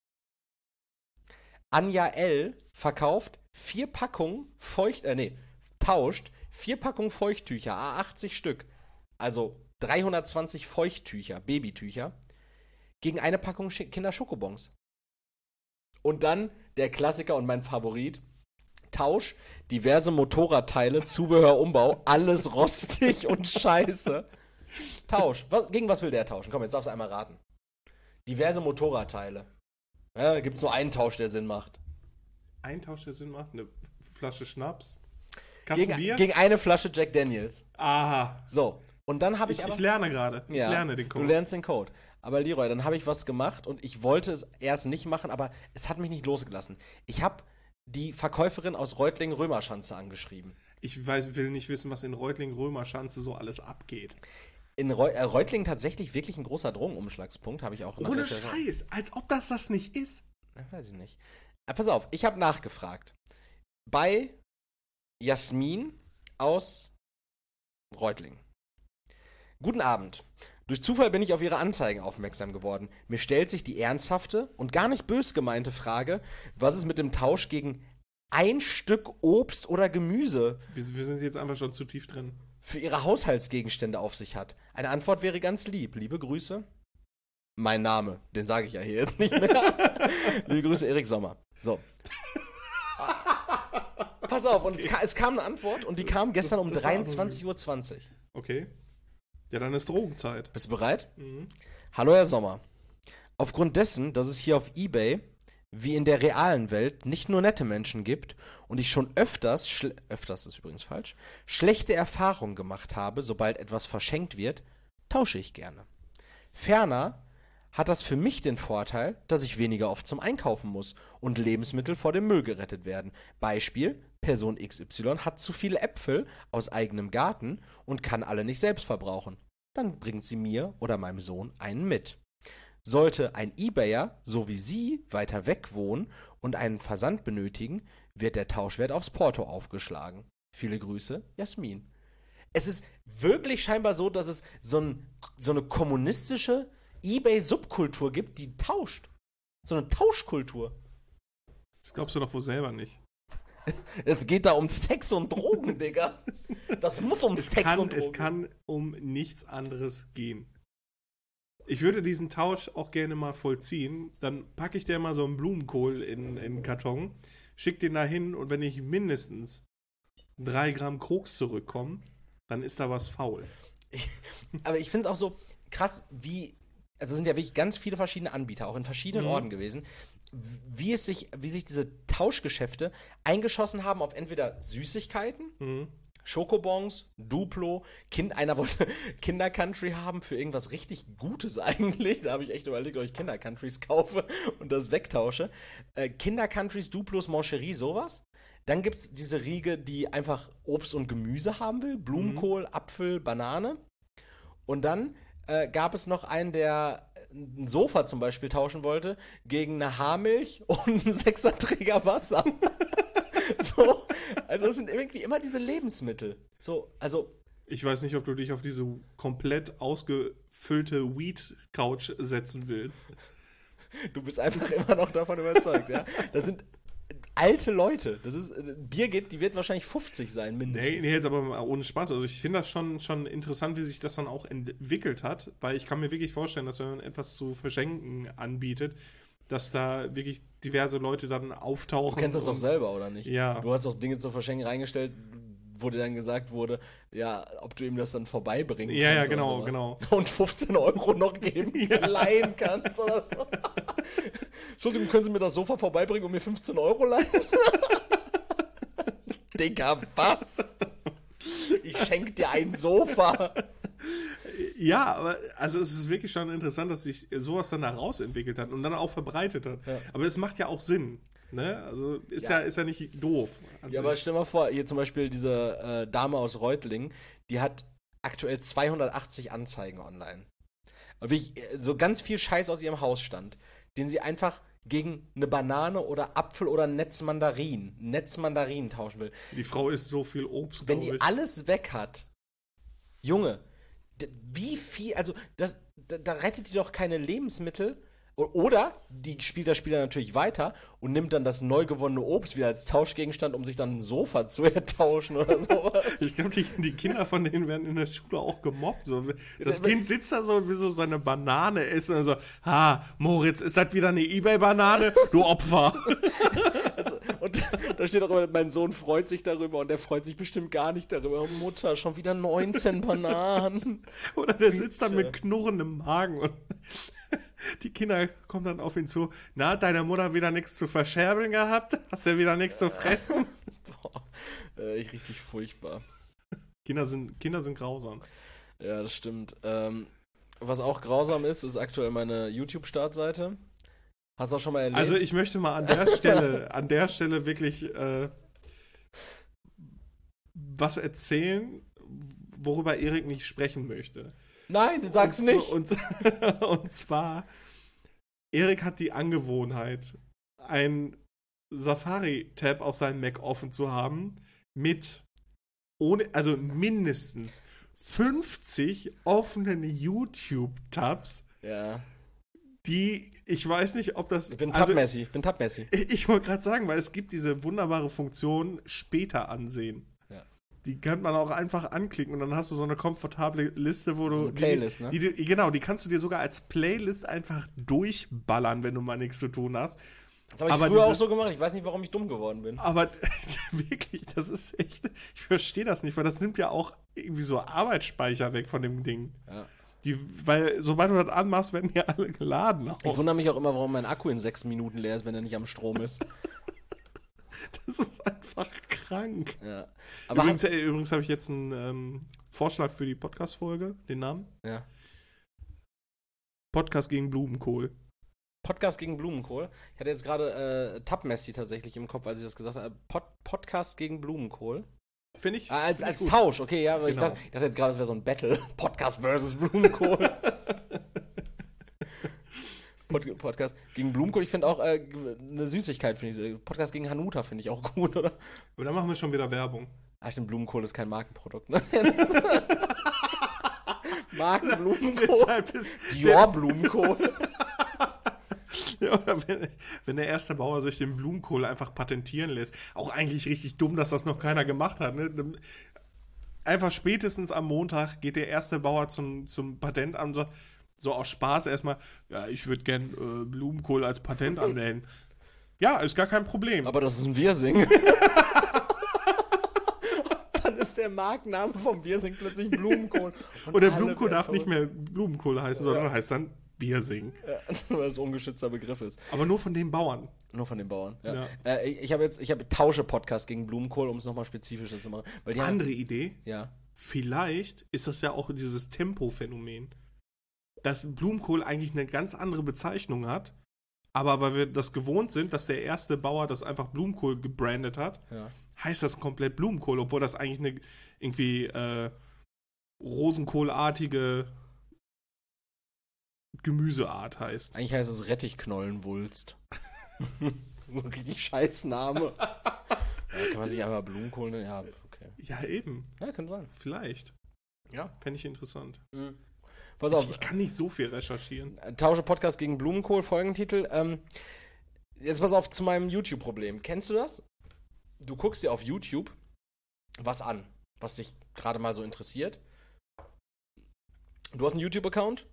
Anja L. verkauft vier Packungen Feucht, äh nee, tauscht vier Packungen Feuchttücher, achtzig Stück, also dreihundertzwanzig Feuchttücher, Babytücher, gegen eine Packung Sch- Kinder-Schokobons. Und dann der Klassiker und mein Favorit, Tausch, diverse Motorradteile, Zubehör, Umbau, alles rostig und scheiße. Tausch, was, gegen was will der tauschen? Komm, jetzt darfst du einmal raten. Diverse Motorradteile. Ja, da gibt's nur einen Tausch, der Sinn macht. Ein Tausch, der Sinn macht? Eine Flasche Schnaps? Kasten Gegen, Bier? gegen eine Flasche Jack Daniels. Aha. So, und dann habe ich, Ich, aber... ich lerne gerade. Ich ja, lerne den Code. Du lernst den Code. Aber Leroy, dann habe ich was gemacht und ich wollte es erst nicht machen, aber es hat mich nicht losgelassen. Ich habe die Verkäuferin aus Reutling-Römerschanze angeschrieben. Ich weiß, will nicht wissen, was in Reutling-Römerschanze so alles abgeht. In Reu äh, Reutling tatsächlich wirklich ein großer Drogenumschlagspunkt, habe ich auch Ohne Recherche- Scheiß, als ob das das nicht ist. Ja, weiß ich nicht. Aber pass auf, ich habe nachgefragt. Bei Jasmin aus Reutling. Guten Abend. Durch Zufall bin ich auf Ihre Anzeigen aufmerksam geworden. Mir stellt sich die ernsthafte und gar nicht bös gemeinte Frage, was es mit dem Tausch gegen ein Stück Obst oder Gemüse Wir, wir sind jetzt einfach schon zu tief drin. für Ihre Haushaltsgegenstände auf sich hat. Eine Antwort wäre ganz lieb. Liebe Grüße. Mein Name, den sage ich ja hier jetzt nicht mehr. Liebe Grüße, Erik Sommer. So. Pass auf, und es, ka- es kam eine Antwort und die kam gestern um Das war dreiundzwanzig Uhr zwanzig. Okay. Ja, dann ist Drogenzeit. Bist du bereit? Mhm. Hallo, Herr Sommer. Aufgrund dessen, dass es hier auf eBay wie in der realen Welt nicht nur nette Menschen gibt und ich schon öfters, schle- öfters ist übrigens falsch, schlechte Erfahrungen gemacht habe, sobald etwas verschenkt wird, tausche ich gerne. Ferner hat das für mich den Vorteil, dass ich weniger oft zum Einkaufen muss und Lebensmittel vor dem Müll gerettet werden. Beispiel, Person X Y hat zu viele Äpfel aus eigenem Garten und kann alle nicht selbst verbrauchen. Dann bringt sie mir oder meinem Sohn einen mit. Sollte ein eBayer, so wie Sie, weiter weg wohnen und einen Versand benötigen, wird der Tauschwert aufs Porto aufgeschlagen. Viele Grüße, Jasmin. Es ist wirklich scheinbar so, dass es so, ein, so eine kommunistische eBay-Subkultur gibt, die tauscht. So eine Tauschkultur. Das glaubst du doch wohl selber nicht. Es geht da um Sex und Drogen, Digga. Das muss um Es Sex kann, und Drogen es kann um nichts anderes gehen. Ich würde diesen Tausch auch gerne mal vollziehen. Dann packe ich dir mal so einen Blumenkohl in, in einen Karton, schick den da hin und wenn ich mindestens drei Gramm Koks zurückkomme, dann ist da was faul. Aber ich finde es auch so krass, wie, also es sind ja wirklich ganz viele verschiedene Anbieter, auch in verschiedenen Mhm. Orten gewesen, wie es sich, wie sich diese Tauschgeschäfte eingeschossen haben auf entweder Süßigkeiten, Mhm. Schokobons, Duplo, kind, einer wollte Kinder-Country haben für irgendwas richtig Gutes eigentlich. Da habe ich echt überlegt, ob ich Kinder-Countries kaufe und das wegtausche. Äh, Kinder-Countries, Duplos, Moncherie, sowas. Dann gibt es diese Riege, die einfach Obst und Gemüse haben will. Blumenkohl, Apfel, Banane. Und dann äh, gab es noch einen, der ein Sofa zum Beispiel tauschen wollte gegen eine Haarmilch und einen Sechserträger Wasser. So, also es sind irgendwie immer diese Lebensmittel. So, also Ich weiß nicht, ob du dich auf diese komplett ausgefüllte Weed-Couch setzen willst. du bist einfach immer noch davon überzeugt, ja. Das sind alte Leute. Das ist Birgit, die wird wahrscheinlich fünfzig sein mindestens. Nee, nee, jetzt aber mal ohne Spaß. Also ich finde das schon, schon interessant, wie sich das dann auch entwickelt hat, weil ich kann mir wirklich vorstellen, dass wenn man etwas zu verschenken anbietet, dass da wirklich diverse Leute dann auftauchen. Du kennst das doch und- selber, oder nicht? Ja. Du hast doch Dinge zu verschenken reingestellt, wo dir dann gesagt wurde, ja, ob du ihm das dann vorbeibringen Ja, ja, kannst. genau, oder sowas. genau. Und fünfzehn Euro noch geben, leihen kannst oder so. Entschuldigung, können Sie mir das Sofa vorbeibringen und mir fünfzehn Euro leihen? Digga, was? Ich schenk dir ein Sofa. Ja, aber also es ist wirklich schon interessant, dass sich sowas dann daraus entwickelt hat und dann auch verbreitet hat. Ja. Aber es macht ja auch Sinn. Ne? Also ist ja, Ja. ist ja nicht doof. an Ja, sich. aber stell mal vor, hier zum Beispiel diese äh, Dame aus Reutlingen, die hat aktuell zweihundertachtzig Anzeigen online. Und wirklich, äh, so ganz viel Scheiß aus ihrem Hausstand, den sie einfach gegen eine Banane oder Apfel oder Netzmandarin, Netzmandarin tauschen will. Die Frau isst so viel Obst, Wenn glaub die ich. alles weg hat, Junge, d- wie viel, also das, da, da rettet die doch keine Lebensmittel. O- Oder die spielt das Spiel dann natürlich weiter und nimmt dann das neu gewonnene Obst wieder als Tauschgegenstand, um sich dann ein Sofa zu ertauschen oder sowas. Ich glaube, die, die Kinder von denen werden in der Schule auch gemobbt. So. Das Ja, Kind sitzt da so und will so seine Banane essen und so, ha, Moritz, ist das wieder eine Ebay-Banane? Du Opfer. Also, und da steht auch immer, mein Sohn freut sich darüber und der freut sich bestimmt gar nicht darüber. Mutter, schon wieder neunzehn Bananen. Oder der sitzt dann Bitte. mit knurrendem Magen und die Kinder kommen dann auf ihn zu. Na, hat deine Mutter wieder nichts zu verscherbeln gehabt? Hast du wieder nichts zu fressen? Boah, äh, ich richtig furchtbar. Kinder sind, Kinder sind grausam. Ja, das stimmt. Ähm, was auch grausam ist, ist aktuell meine YouTube-Startseite. Hast du auch schon mal erlebt? Also ich möchte mal an der Stelle, an der Stelle wirklich äh, was erzählen, worüber Erik nicht sprechen möchte. Nein, sag's und, nicht. Und, und zwar, Erik hat die Angewohnheit, ein Safari-Tab auf seinem Mac offen zu haben, mit ohne, also mindestens fünfzig offenen YouTube-Tabs, Ja, die, ich weiß nicht, ob das... ich bin also, Tab-Messi, ich bin Tab-Messi. ich ich wollte gerade sagen, weil es gibt diese wunderbare Funktion später ansehen. Ja. Die kann man auch einfach anklicken und dann hast du so eine komfortable Liste, wo du... So eine Playlist, die, ne? Die, die, genau, die kannst du dir sogar als Playlist einfach durchballern, wenn du mal nichts zu tun hast. Das habe ich Aber früher diese- auch so gemacht. Ich weiß nicht, warum ich dumm geworden bin. Aber wirklich, das ist echt... Ich verstehe das nicht, weil das nimmt ja auch irgendwie so Arbeitsspeicher weg von dem Ding. Ja. Die, weil sobald du das anmachst, werden die alle geladen. Auch. Ich wundere mich auch immer, warum mein Akku in sechs Minuten leer ist, wenn er nicht am Strom ist. Das ist einfach krank. Ja. Aber übrigens hat, äh, übrigens habe ich jetzt einen ähm, Vorschlag für die Podcast-Folge, den Namen. ja. Podcast gegen Blumenkohl. Podcast gegen Blumenkohl. Ich hatte jetzt gerade äh, Tab-Messi tatsächlich im Kopf, als ich das gesagt habe. Pod Podcast gegen Blumenkohl. Finde ich. Ah, als find ich als gut. Tausch, okay, ja, aber ich, Genau. dachte, ich dachte jetzt gerade, es wäre so ein Battle. Podcast versus Blumenkohl. Pod Podcast gegen Blumenkohl. Ich finde auch äh, eine Süßigkeit, finde ich. Podcast gegen Hanuta finde ich auch gut, oder? Aber dann machen wir schon wieder Werbung. Ach, stimmt, Blumenkohl ist kein Markenprodukt, ne? Markenblumenkohl. Deshalb ist Dior Blumenkohl. Ja, oder wenn, wenn der erste Bauer sich den Blumenkohl einfach patentieren lässt. Auch eigentlich richtig dumm, dass das noch keiner gemacht hat. Ne? Einfach spätestens am Montag geht der erste Bauer zum, zum Patentamt so, so aus Spaß erstmal, ja, ich würde gern äh, Blumenkohl als Patent anmelden. Ja, ist gar kein Problem. Aber das ist ein Wirsing. Dann ist der Markenname vom Wirsing plötzlich Blumenkohl. Und, Und der Blumenkohl darf nicht mehr Blumenkohl heißen, ja. sondern heißt dann Wirsing. Ja, weil es ein ungeschützter Begriff ist. Aber nur von den Bauern. Nur von den Bauern, ja. ja. Äh, ich habe jetzt, ich habe Tausche-Podcast gegen Blumenkohl, um es nochmal spezifischer zu machen. Weil die Andere haben, Idee? Ja. Vielleicht ist das ja auch dieses Tempo-Phänomen. Dass Blumenkohl eigentlich eine ganz andere Bezeichnung hat, aber weil wir das gewohnt sind, dass der erste Bauer das einfach Blumenkohl gebrandet hat, ja. heißt das komplett Blumenkohl, obwohl das eigentlich eine irgendwie äh, Rosenkohlartige Gemüseart heißt. Eigentlich heißt es Rettichknollenwulst. So ein richtig scheiß Name. Ja, kann man sich einfach Blumenkohl nennen? Ja, okay. Ja, eben. Ja, kann sein. Vielleicht. Ja. Fände ich interessant. Mhm. Pass auf. Ich, ich kann nicht so viel recherchieren. Tausche Podcast gegen Blumenkohl, Folgentitel. Ähm, jetzt pass auf zu meinem YouTube-Problem. Kennst du das? Du guckst dir auf YouTube was an, was dich gerade mal so interessiert. Du hast einen YouTube-Account?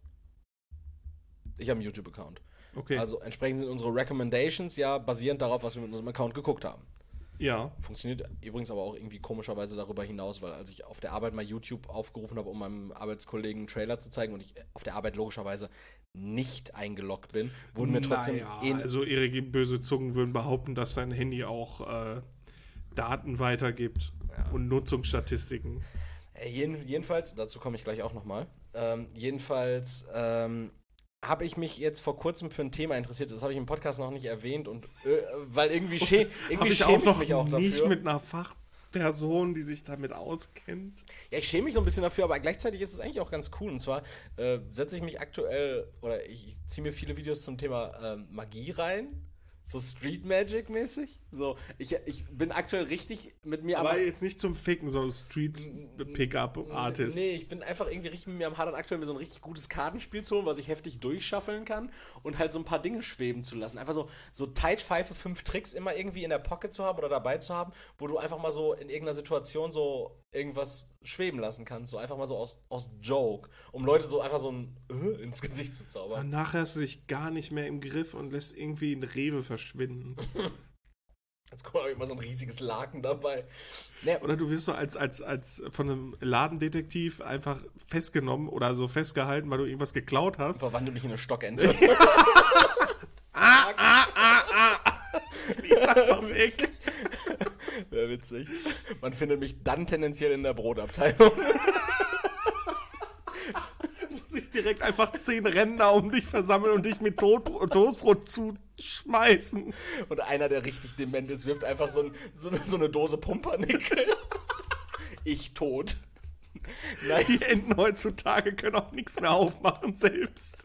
Ich habe einen YouTube-Account. Okay. Also entsprechend sind unsere Recommendations ja basierend darauf, was wir mit unserem Account geguckt haben. Ja. Funktioniert übrigens aber auch irgendwie komischerweise darüber hinaus, weil als ich auf der Arbeit mal YouTube aufgerufen habe, um meinem Arbeitskollegen einen Trailer zu zeigen und ich auf der Arbeit logischerweise nicht eingeloggt bin, wurden mir trotzdem... Naja, also ihre böse Zungen würden behaupten, dass dein Handy auch äh, Daten weitergibt ja. und Nutzungsstatistiken. Äh, jeden, jedenfalls, dazu komme ich gleich auch nochmal, ähm, jedenfalls... Ähm, habe ich mich jetzt vor kurzem für ein Thema interessiert. Das habe ich im Podcast noch nicht erwähnt und äh, weil irgendwie, schä irgendwie ich schäme auch noch ich mich auch dafür. Nicht mit einer Fachperson, die sich damit auskennt. Ja, ich schäme mich so ein bisschen dafür, aber gleichzeitig ist es eigentlich auch ganz cool. Und zwar äh, setze ich mich aktuell oder ich, ich ziehe mir viele Videos zum Thema ähm, Magie rein. So Street Magic mäßig. So, ich, ich bin aktuell richtig mit mir Aber am... jetzt nicht zum Ficken, sondern Street Pickup Artist. Nee, ich bin einfach irgendwie richtig mit mir am Hadern, aktuell mir so ein richtig gutes Kartenspiel zu holen, was ich heftig durchschaffeln kann und halt so ein paar Dinge schweben zu lassen. Einfach so, so tight Pfeife, fünf Tricks immer irgendwie in der Pocket zu haben oder dabei zu haben, wo du einfach mal so in irgendeiner Situation so irgendwas schweben lassen kannst. So einfach mal so aus, aus Joke, um Leute so einfach so ein äh, ins Gesicht zu zaubern. Und nachher hast du dich gar nicht mehr im Griff und lässt irgendwie ein Rewe verschwinden. Jetzt kommt auch immer so ein riesiges Laken dabei. Nee. Oder du wirst so als, als, als von einem Ladendetektiv einfach festgenommen oder so festgehalten, weil du irgendwas geklaut hast. Verwandle mich in eine Stockente. ah, ah, ah, ah. Die ist einfach weg. Wäre witzig. Man findet mich dann tendenziell in der Brotabteilung. Sich direkt einfach zehn Rentner um dich versammeln und dich mit Tot Toastbrot zuschmeißen. Und einer, der richtig dement ist, wirft einfach so, ein, so, eine, so eine Dose Pumpernickel. Ich tot. Nein. Die Enten heutzutage können auch nichts mehr aufmachen selbst.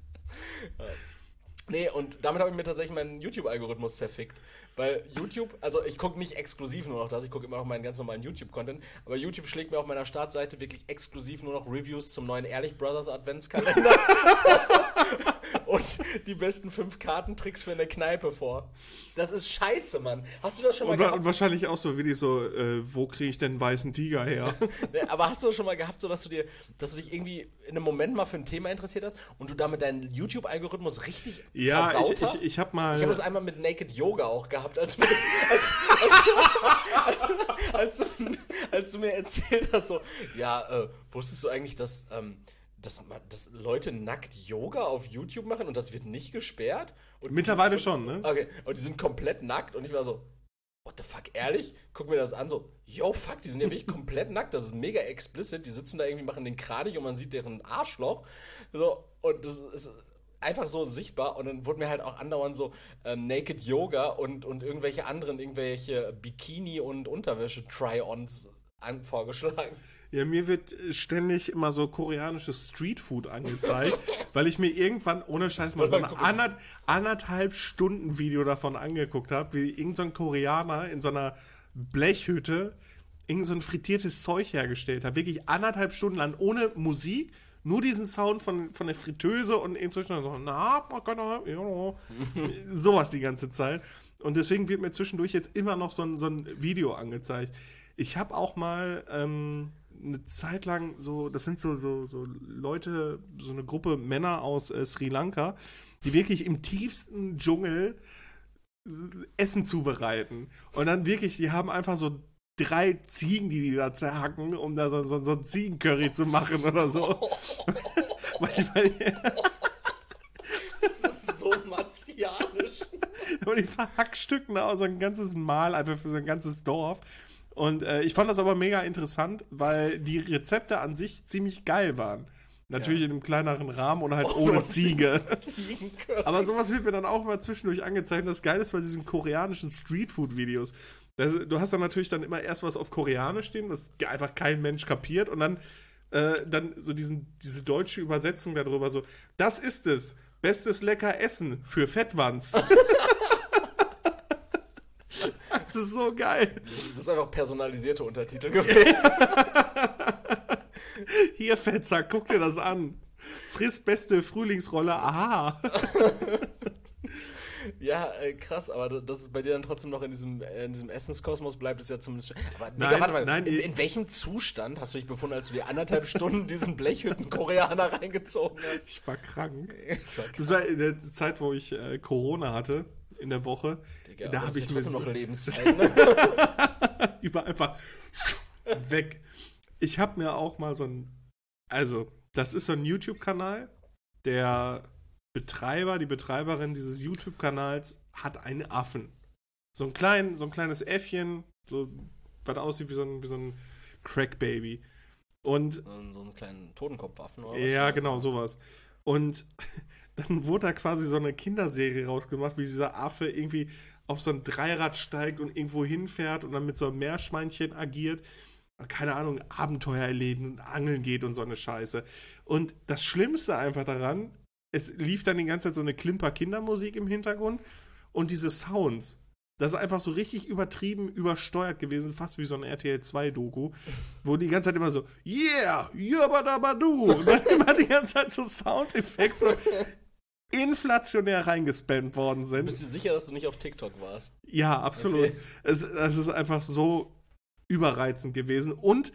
Nee, und damit habe ich mir tatsächlich meinen YouTube-Algorithmus zerfickt. Weil YouTube, also ich gucke nicht exklusiv nur noch das, ich gucke immer noch meinen ganz normalen YouTube-Content, aber YouTube schlägt mir auf meiner Startseite wirklich exklusiv nur noch Reviews zum neuen Ehrlich Brothers Adventskalender und die besten fünf Kartentricks für eine Kneipe vor. Das ist scheiße, Mann. Hast du das schon mal und, gehabt? Und wahrscheinlich auch so, wie die so, äh, wo kriege ich denn einen weißen Tiger her? Nee, aber hast du das schon mal gehabt, so dass du dir, dass du dich irgendwie in einem Moment mal für ein Thema interessiert hast und du damit deinen YouTube-Algorithmus richtig ja, versaut ich, hast? ich, ich habe mal... Ich habe das einmal mit Naked Yoga auch gehabt. Als, als, als, als, als, du, als du mir erzählt hast, so, ja, äh, wusstest du eigentlich, dass, ähm, dass, dass Leute nackt Yoga auf YouTube machen und das wird nicht gesperrt? Und Mittlerweile und, schon, ne? Okay, und die sind komplett nackt und ich war so, what the fuck, ehrlich? Guck mir das an, so, yo, fuck, die sind ja wirklich komplett nackt, das ist mega explicit, die sitzen da irgendwie, machen den kranich und man sieht deren Arschloch, so, und das ist einfach so sichtbar und dann wurde mir halt auch andauernd so ähm, Naked Yoga und, und irgendwelche anderen, irgendwelche Bikini- und Unterwäsche-Try-Ons vorgeschlagen. Ja, mir wird ständig immer so koreanisches Streetfood angezeigt, weil ich mir irgendwann ohne Scheiß mal so ein anderth- anderthalb Stunden Video davon angeguckt habe, wie irgend so ein Koreaner in so einer Blechhütte irgend so ein frittiertes Zeug hergestellt hat. Wirklich anderthalb Stunden lang ohne Musik, nur diesen Sound von, von der Fritteuse und inzwischen so, na, man kann doch, ja, sowas die ganze Zeit. Und deswegen wird mir zwischendurch jetzt immer noch so ein, so ein Video angezeigt. Ich habe auch mal ähm, eine Zeit lang so, das sind so, so, so Leute, so eine Gruppe Männer aus äh, Sri Lanka, die wirklich im tiefsten Dschungel Essen zubereiten. Und dann wirklich, die haben einfach so drei Ziegen, die die da zerhacken, um da so, so, so ein Ziegencurry zu machen oder so. Manchmal, das ist so martialisch. Und die verhackstücken da auch so ein ganzes Mahl einfach für so ein ganzes Dorf. Und äh, ich fand das aber mega interessant, weil die Rezepte an sich ziemlich geil waren. Natürlich ja. in einem kleineren Rahmen und halt oh, ohne Ziege. Aber sowas wird mir dann auch mal zwischendurch angezeigt. Das Geile ist bei diesen koreanischen Streetfood-Videos. Das, du hast dann natürlich dann immer erst was auf Koreanisch stehen, was einfach kein Mensch kapiert. Und dann, äh, dann so diesen, diese deutsche Übersetzung darüber so, das ist es. Bestes lecker Essen für Fettwanz. Das ist so geil. Das ist einfach personalisierte Untertitel gewesen. Hier, Fetzer, guck dir das an. Friss beste Frühlingsrolle, aha. Ja, äh, krass, aber dass es bei dir dann trotzdem noch in diesem, äh, in diesem Essenskosmos bleibt, ist ja zumindest... Aber Digga, nein, warte mal, nein, in, in welchem Zustand hast du dich befunden, als du dir anderthalb Stunden diesen Blechhütten-Koreaner reingezogen hast? Ich war krank. Ich war krank. Das war in der Zeit, wo ich äh, Corona hatte, in der Woche. Digga, da habe ich mir trotzdem so noch Lebenszeit, ne? Die war einfach weg. Ich habe mir auch mal so ein, also, das ist so ein YouTube-Kanal, der Betreiber, die Betreiberin dieses YouTube-Kanals hat einen Affen. So ein, klein, so ein kleines Äffchen, so, was aussieht wie so ein, wie so ein Crack-Baby. Und so, so einen kleinen Totenkopfaffen oder was? Ja, genau, sowas. Und dann wurde da quasi so eine Kinderserie rausgemacht, wie dieser Affe irgendwie auf so ein Dreirad steigt und irgendwo hinfährt und dann mit so einem Meerschweinchen agiert. Keine Ahnung, Abenteuer erleben und angeln geht und so eine Scheiße. Und das Schlimmste einfach daran, es lief dann die ganze Zeit so eine Klimper-Kindermusik im Hintergrund und diese Sounds, das ist einfach so richtig übertrieben, übersteuert gewesen, fast wie so ein R T L zwei Doku, wo die ganze Zeit immer so, yeah, yabadabadu, und dann immer die ganze Zeit so Soundeffekte so inflationär reingespammt worden sind. Bist du sicher, dass du nicht auf TikTok warst? Ja, absolut. Okay. Es, es ist einfach so überreizend gewesen. Und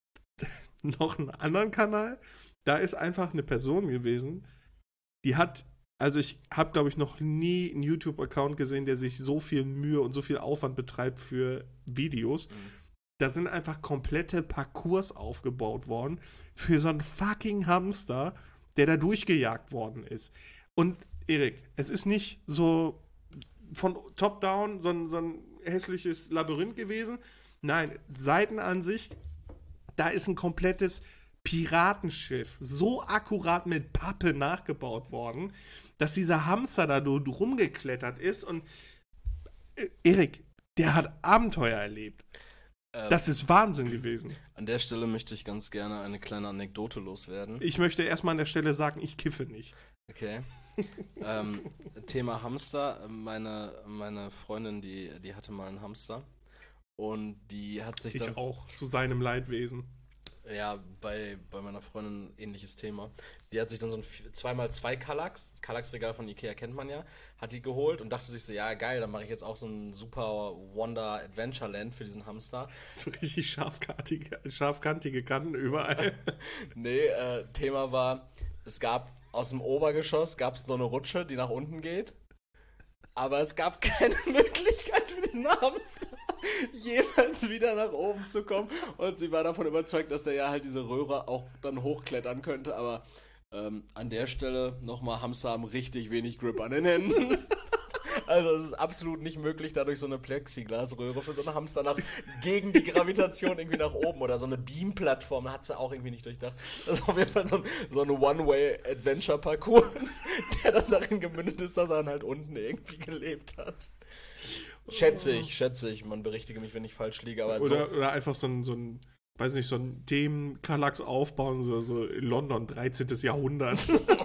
noch einen anderen Kanal, da ist einfach eine Person gewesen, die hat, also ich habe, glaube ich, noch nie einen YouTube-Account gesehen, der sich so viel Mühe und so viel Aufwand betreibt für Videos. Mhm. Da sind einfach komplette Parcours aufgebaut worden für so einen fucking Hamster, der da durchgejagt worden ist. Und Erik, es ist nicht so von top-down so ein, so ein hässliches Labyrinth gewesen. Nein, Seitenansicht, da ist ein komplettes Piratenschiff so akkurat mit Pappe nachgebaut worden, dass dieser Hamster da rumgeklettert ist und äh, Erik, der hat Abenteuer erlebt. Ähm, das ist Wahnsinn gewesen. An der Stelle möchte ich ganz gerne eine kleine Anekdote loswerden. Ich möchte erstmal an der Stelle sagen, ich kiffe nicht. Okay. ähm, Thema Hamster. Meine, meine Freundin, die, die hatte mal einen Hamster. Und die hat sich ich dann... Ich auch, zu seinem Leidwesen. Ja, bei, bei meiner Freundin ähnliches Thema. Die hat sich dann so ein zwei mal zwei Kallax, Kallax-Regal von Ikea kennt man ja, hat die geholt und dachte sich so, ja geil, dann mache ich jetzt auch so ein super Wonder Adventureland für diesen Hamster. So richtig scharfkantige, scharfkantige Kanten überall. Nee, äh, Thema war, es gab aus dem Obergeschoss gab es so eine Rutsche, die nach unten geht. Aber es gab keine Möglichkeit für diesen Hamster jemals wieder nach oben zu kommen. Und sie war davon überzeugt, dass er ja halt diese Röhre auch dann hochklettern könnte. Aber ähm, an der Stelle nochmal, Hamster haben richtig wenig Grip an den Händen. Also es ist absolut nicht möglich, dadurch so eine Plexiglasröhre für so einen Hamster nach, gegen die Gravitation irgendwie nach oben oder so eine Beam-Plattform, hat sie auch irgendwie nicht durchdacht. Das ist auf jeden Fall so ein, so ein One-Way-Adventure-Parcours, der dann darin gemündet ist, dass er dann halt unten irgendwie gelebt hat. Schätze ich, schätze ich. Man berichtige mich, wenn ich falsch liege. Aber oder, so oder einfach so ein, so ein, weiß nicht, so ein Themen-Kallax aufbauen, so, so in London, dreizehnten Jahrhundert.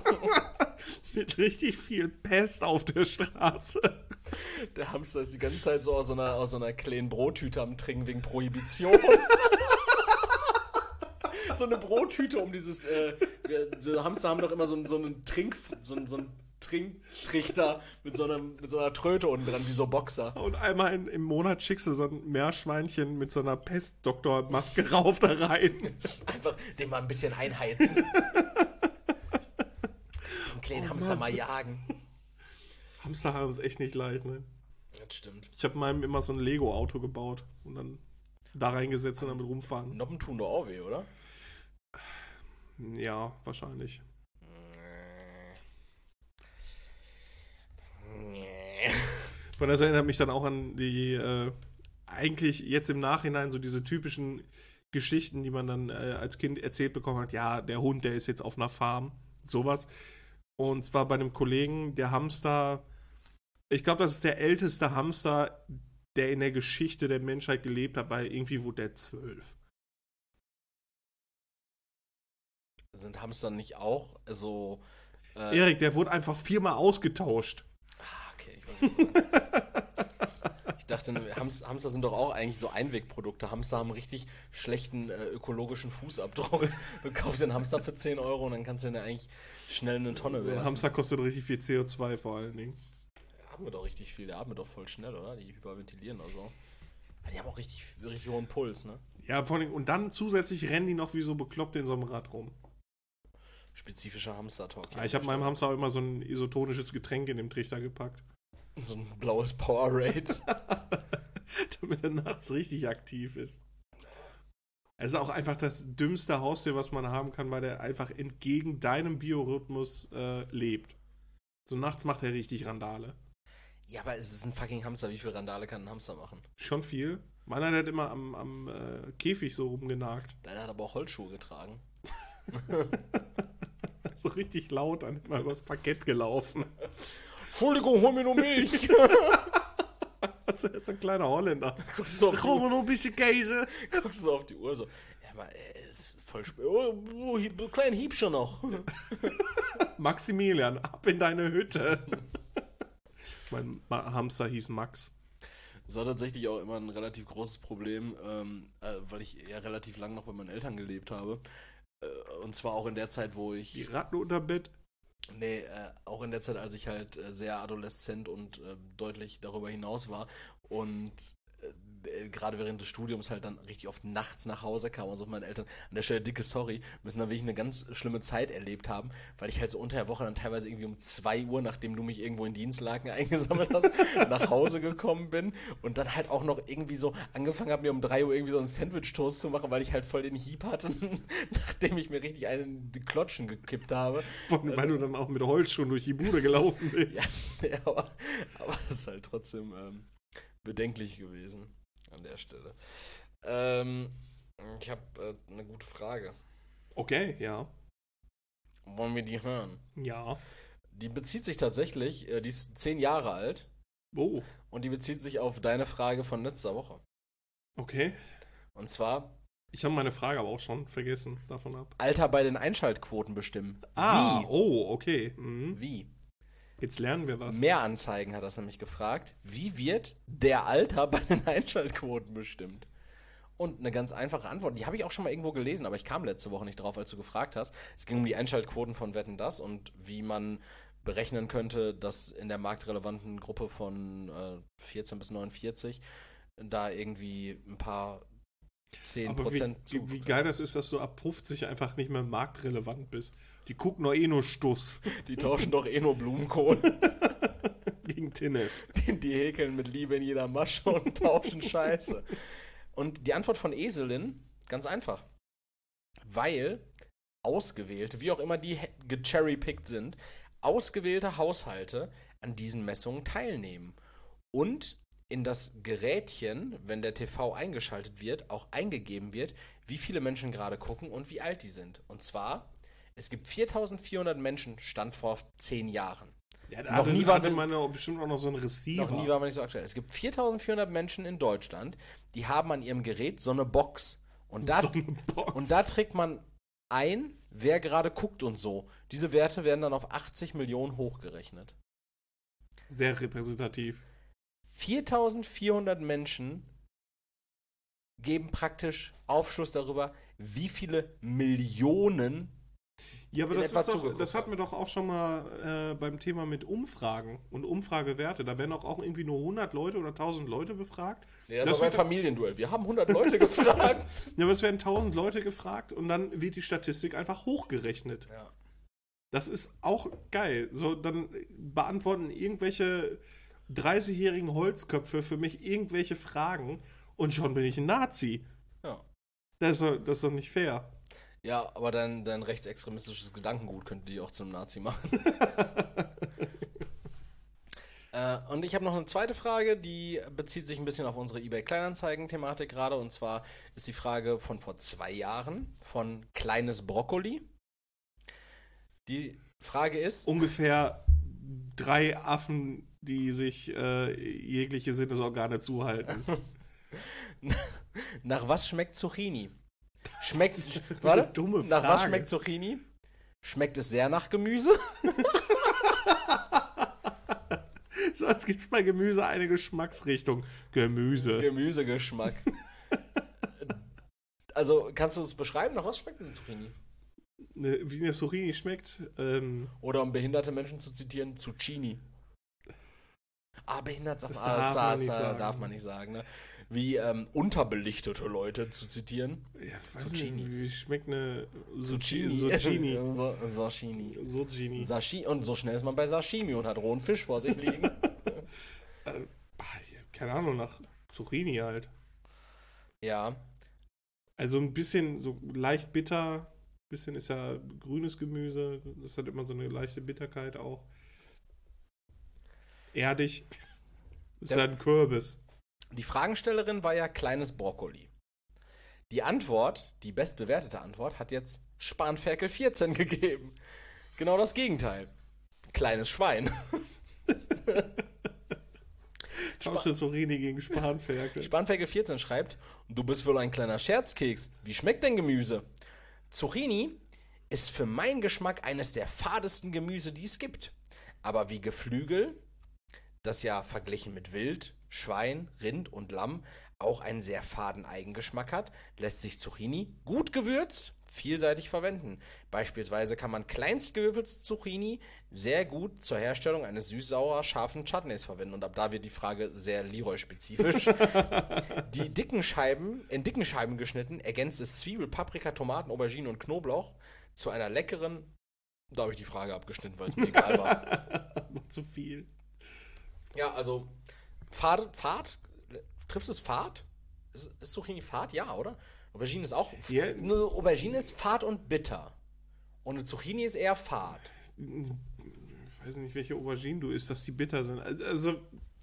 Mit richtig viel Pest auf der Straße. Der Hamster ist die ganze Zeit so aus so einer, aus so einer kleinen Brottüte am Trinken wegen Prohibition. So eine Brottüte um dieses, äh, Wir, so Hamster haben doch immer so, so einen Trink, so, so einen Trinktrichter mit so, einem, mit so einer Tröte unten dran, wie so Boxer. Und einmal in, im Monat schickst du so ein Meerschweinchen mit so einer Pestdoktormaske rauf da rein. Einfach den mal ein bisschen einheizen. Den kleinen oh, Hamster Mann. mal jagen. Hamster haben es echt nicht leicht, ne? Das stimmt. Ich habe meinem immer so ein Lego-Auto gebaut und dann da reingesetzt und damit rumfahren. Noppen tun doch auch weh, oder? Ja, wahrscheinlich. Von das erinnert mich dann auch an die, äh, eigentlich jetzt im Nachhinein so diese typischen Geschichten, die man dann äh, als Kind erzählt bekommen hat. Ja, der Hund, der ist jetzt auf einer Farm. Sowas. Und zwar bei einem Kollegen, der Hamster, ich glaube, das ist der älteste Hamster, der in der Geschichte der Menschheit gelebt hat, weil irgendwie wurde der zwölf. Sind Hamster nicht auch so... Äh Erik, der wurde einfach viermal ausgetauscht. Ah, okay. Ich, ich dachte, Hamster sind doch auch eigentlich so Einwegprodukte. Hamster haben einen richtig schlechten äh, ökologischen Fußabdruck. Du kaufst den Hamster für zehn Euro und dann kannst du den eigentlich schnell in eine Tonne werfen. Ein Hamster kostet richtig viel C O zwei vor allen Dingen. Atmet doch richtig viel, der atmet doch voll schnell, oder? Die hyperventilieren oder so. Die haben auch richtig, richtig hohen Puls, ne? Ja, vor allem, und dann zusätzlich rennen die noch wie so bekloppt in so einem Rad rum. Spezifischer Hamster-Talk. Ja, ich habe meinem Hamster auch immer so ein isotonisches Getränk in den Trichter gepackt. So ein blaues Powerade. Damit er nachts richtig aktiv ist. Es ist auch einfach das dümmste Haustier, was man haben kann, weil der einfach entgegen deinem Biorhythmus äh, lebt. So nachts macht er richtig Randale. Ja, aber es ist ein fucking Hamster. Wie viel Randale kann ein Hamster machen? Schon viel. Meiner, der hat immer am, am äh, Käfig so rumgenagt. Deiner hat aber auch Holzschuhe getragen. So richtig laut, dann immer übers Parkett gelaufen. Entschuldigung, hol mir nur Milch. Also, er ist ein kleiner Holländer. Guckst du auf Hol mir noch ein bisschen Käse. Guckst du so auf die Uhr so. Ja, aber er ist voll spät. Oh, oh, oh, kleinen Hiebscher noch. Maximilian, ab in deine Hütte. Mein Hamster hieß Max. Das war tatsächlich auch immer ein relativ großes Problem, ähm, äh, weil ich ja relativ lang noch bei meinen Eltern gelebt habe. Äh, und zwar auch in der Zeit, wo ich... Die Ratten unterm Bett? Nee, äh, auch in der Zeit, als ich halt äh, sehr adoleszent und äh, deutlich darüber hinaus war und äh, gerade während des Studiums halt dann richtig oft nachts nach Hause kam und so. Meine Eltern, an der Stelle dicke Sorry, müssen dann wirklich eine ganz schlimme Zeit erlebt haben, weil ich halt so unter der Woche dann teilweise irgendwie um zwei Uhr, nachdem du mich irgendwo in Dienstlaken eingesammelt hast, nach Hause gekommen bin und dann halt auch noch irgendwie so angefangen habe, mir um drei Uhr irgendwie so einen Sandwich-Toast zu machen, weil ich halt voll den Hieb hatte, nachdem ich mir richtig einen in die Klotschen gekippt habe. Von, weil also, du dann auch mit Holzschuhen durch die Bude gelaufen bist. Ja, ja aber, aber das ist halt trotzdem ähm, bedenklich gewesen. An der Stelle. Ähm, ich habe äh, eine gute Frage. Okay, ja. Wollen wir die hören? Ja. Die bezieht sich tatsächlich, äh, die ist zehn Jahre alt. Oh. Und die bezieht sich auf deine Frage von letzter Woche. Okay. Und zwar... Ich habe meine Frage aber auch schon vergessen, davon ab. Alter bei den Einschaltquoten bestimmen. Ah, Wie? oh, okay. Mhm. Wie? Jetzt lernen wir was. Mehr Anzeigen hat das nämlich gefragt. Wie wird der Alter bei den Einschaltquoten bestimmt? Und eine ganz einfache Antwort, die habe ich auch schon mal irgendwo gelesen, aber ich kam letzte Woche nicht drauf, als du gefragt hast. Es ging um die Einschaltquoten von Wetten, dass und wie man berechnen könnte, dass in der marktrelevanten Gruppe von äh, vierzehn bis neunundvierzig da irgendwie ein paar zehn Prozent wie, wie, wie geil das ist, dass du ab fünfzig einfach nicht mehr marktrelevant bist. Die gucken doch eh nur Stuss. Die tauschen doch eh nur Blumenkohl. Gegen Tinnef. Die, die häkeln mit Liebe in jeder Masche und tauschen Scheiße. Und die Antwort von Eselin, ganz einfach. Weil ausgewählte, wie auch immer die gecherrypickt sind, ausgewählte Haushalte an diesen Messungen teilnehmen. Und in das Gerätchen, wenn der T V eingeschaltet wird, auch eingegeben wird, wie viele Menschen gerade gucken und wie alt die sind. Und zwar... Es gibt viertausendvierhundert Menschen, Stand vor zehn Jahren. Ja, da noch nie hatte man ja bestimmt auch noch so ein Receiver. Noch nie war man nicht so aktuell. Es gibt viertausendvierhundert Menschen in Deutschland, die haben an ihrem Gerät so eine Box. Und da, so eine Box. Und da trägt man ein, wer gerade guckt und so. Diese Werte werden dann auf achtzig Millionen hochgerechnet. Sehr repräsentativ. viertausendvierhundert Menschen geben praktisch Aufschluss darüber, wie viele Millionen Ja, aber in das, etwa ist doch, zugeguckt das hatten habe. wir doch auch schon mal äh, beim Thema mit Umfragen und Umfragewerte. Da werden auch, auch irgendwie nur hundert Leute oder tausend Leute befragt. Nee, das, Das war beim wird- Familienduell. Wir haben hundert Leute gefragt. Ja, aber es werden tausend Leute gefragt und dann wird die Statistik einfach hochgerechnet. Ja. Das ist auch geil. So, dann beantworten irgendwelche dreißigjährigen Holzköpfe für mich irgendwelche Fragen und schon bin ich ein Nazi. Ja. Das ist doch, das ist doch nicht fair. Ja, aber dein, dein rechtsextremistisches Gedankengut könnte die auch zu einem Nazi machen. äh, und ich habe noch eine zweite Frage, die bezieht sich ein bisschen auf unsere eBay-Kleinanzeigen-Thematik gerade. Und zwar ist die Frage von vor zwei Jahren von Kleines Brokkoli. Die Frage ist, Ungefähr drei Affen, die sich äh, jegliche Sinnesorgane zuhalten. nach was schmeckt Zucchini? Schmeckt, warte, dumme nach was Frage. schmeckt Zucchini? Schmeckt es sehr nach Gemüse? Sonst gibt es bei Gemüse eine Geschmacksrichtung. Gemüse. Gemüsegeschmack. Also, kannst du es beschreiben, nach was schmeckt denn Zucchini? Ne, wie eine Zucchini schmeckt. Ähm, Oder um behinderte Menschen zu zitieren, Zucchini. Ah, behindert sagt Das man, ah, darf das, man das, nicht äh, sagen. darf man nicht sagen. Ne? Wie ähm, unterbelichtete Leute zu zitieren. ja, weiß Zucchini. nicht, wie schmeckt eine Zucchini. Zucchini? So, Sashimi. Zucchini. Sashi und so schnell ist man bei Sashimi und hat rohen Fisch vor sich liegen. Äh, keine Ahnung, nach Zucchini halt. Ja. Also ein bisschen so leicht bitter. Ein bisschen ist ja grünes Gemüse. Das hat immer so eine leichte Bitterkeit auch. Erdig. Ist Der- ja ein Kürbis. Die Fragenstellerin war ja Kleines Brokkoli. Die Antwort, die bestbewertete Antwort, hat jetzt Spanferkel vierzehn gegeben. Genau das Gegenteil. Kleines Schwein. Tausche Zucchini gegen Spanferkel. Spanferkel vierzehn schreibt, du bist wohl ein kleiner Scherzkeks. Wie schmeckt denn Gemüse? Zucchini ist für meinen Geschmack eines der fadesten Gemüse, die es gibt. Aber wie Geflügel, das ja verglichen mit Wild, Schwein, Rind und Lamm auch einen sehr faden Eigengeschmack hat, lässt sich Zucchini gut gewürzt vielseitig verwenden. Beispielsweise kann man kleinst gewürfelte Zucchini sehr gut zur Herstellung eines süß-sauer scharfen Chutneys verwenden. Und ab da wird die Frage sehr Leroy-spezifisch. Die dicken Scheiben, in dicken Scheiben geschnitten, ergänzt es Zwiebel, Paprika, Tomaten, Aubergine und Knoblauch zu einer leckeren. Da habe ich die Frage abgeschnitten, weil es mir egal war. Zu viel. Ja, also Fahrt, Fahrt, trifft es Fahrt? Ist, ist Zucchini Fahrt? Ja, oder? Aubergine ist auch. Ja. Eine Aubergine ist fad und bitter. Und eine Zucchini ist eher fad. Ich weiß nicht, welche Auberginen du isst, dass die bitter sind. Also,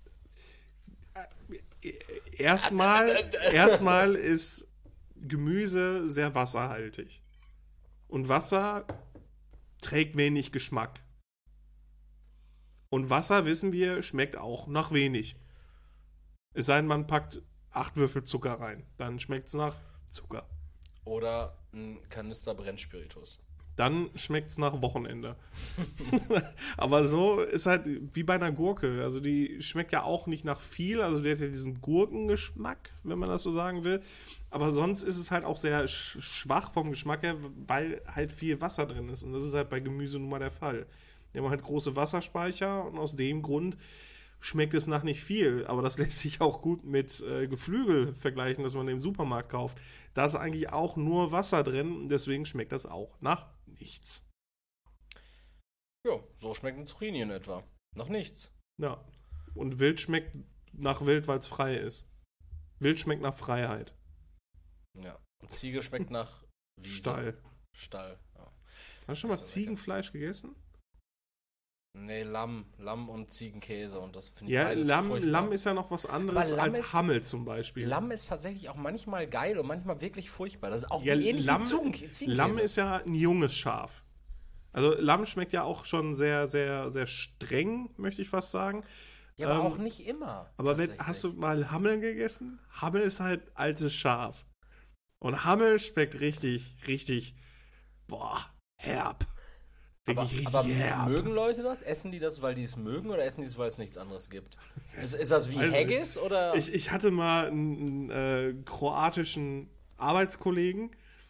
äh, erstmal, erstmal ist Gemüse sehr wasserhaltig. Und Wasser trägt wenig Geschmack. Und Wasser, wissen wir, schmeckt auch nach wenig. Es sei denn, man packt acht Würfel Zucker rein. Dann schmeckt es nach Zucker. Oder ein Kanister Brennspiritus. Dann schmeckt es nach Wochenende. Aber so ist halt wie bei einer Gurke. Also die schmeckt ja auch nicht nach viel. Also die hat ja diesen Gurkengeschmack, wenn man das so sagen will. Aber sonst ist es halt auch sehr sch- schwach vom Geschmack her, weil halt viel Wasser drin ist. Und das ist halt bei Gemüse nun mal der Fall. Wir haben halt große Wasserspeicher und aus dem Grund schmeckt es nach nicht viel. Aber das lässt sich auch gut mit äh, Geflügel vergleichen, das man im Supermarkt kauft. Da ist eigentlich auch nur Wasser drin und deswegen schmeckt das auch nach nichts. Ja, so schmeckt ein Zucchini in etwa. Noch nichts. Ja. Und Wild schmeckt nach Wild, weil es frei ist. Wild schmeckt nach Freiheit. Ja. Und Ziege schmeckt nach Wiese. Stall. Stall. Ja. Hast du schon mal Das ist ja Ziegenfleisch gegessen? Nee, Lamm. Lamm und Ziegenkäse. Und das finde ich Ja, beides Lamm, furchtbar. Lamm ist ja noch was anderes Aber Lamm als ist- Hammel zum Beispiel. Lamm ist tatsächlich auch manchmal geil und manchmal wirklich furchtbar. Das ist auch Ja, wie ähnlich Lamm, wie Ziegen- Ziegenkäse. Lamm ist ja ein junges Schaf. Also Lamm schmeckt ja auch schon sehr, sehr, sehr streng, möchte ich fast sagen. ja, aber ähm, auch nicht immer. Aber wenn, tatsächlich. hast du mal Hammel gegessen? Hammel ist halt altes Schaf. Und Hammel schmeckt richtig, richtig, boah, herb. Aber, Wirklich aber richtig herb. mögen Leute das? Essen die das, weil die es mögen oder essen die es, weil es nichts anderes gibt? Ist, ist das wie Also, Haggis oder? Ich, ich hatte mal einen, einen äh, kroatischen Arbeitskollegen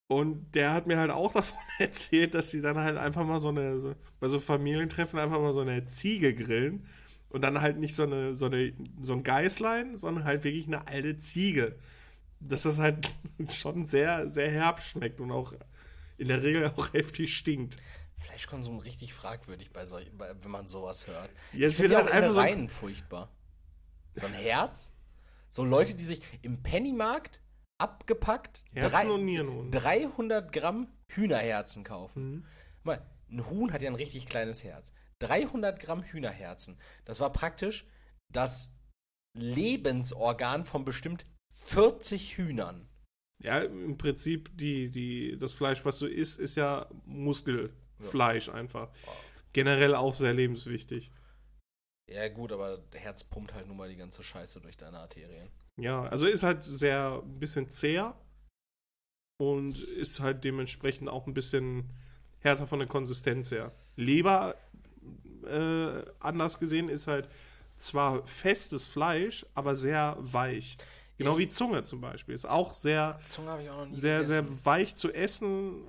Und der hat mir halt auch davon erzählt, dass sie dann halt einfach mal so eine, so, bei so Familientreffen einfach mal so eine Ziege grillen. Und dann halt nicht so eine, so eine, so ein Geißlein, sondern halt wirklich eine alte Ziege. Dass das halt schon sehr, sehr herb schmeckt und auch in der Regel auch heftig stinkt. Fleischkonsum richtig fragwürdig, bei solchen, bei, wenn man sowas hört. Ja, es ich wird finde halt auch einfach so- Innereien furchtbar. So ein Herz. So Leute, die sich im Pennymarkt abgepackt Herzen drei- und Nieren holen. dreihundert Gramm Hühnerherzen kaufen. Mhm. Mal, ein Huhn hat ja ein richtig kleines Herz. dreihundert Gramm Hühnerherzen. Das war praktisch das Lebensorgan von bestimmt vierzig Hühnern. Ja, im Prinzip, die, die, das Fleisch, was du isst, ist ja Muskelfleisch einfach. Generell auch sehr lebenswichtig. Ja gut, aber der Herz pumpt halt nun mal die ganze Scheiße durch deine Arterien. Ja, also ist halt sehr ein bisschen zäh und ist halt dementsprechend auch ein bisschen härter von der Konsistenz her. Leber, äh, anders gesehen, ist halt zwar festes Fleisch, aber sehr weich. Genau Ich- wie Zunge zum Beispiel. Ist auch sehr, Zunge habe ich auch noch nie sehr, gegessen. sehr weich zu essen.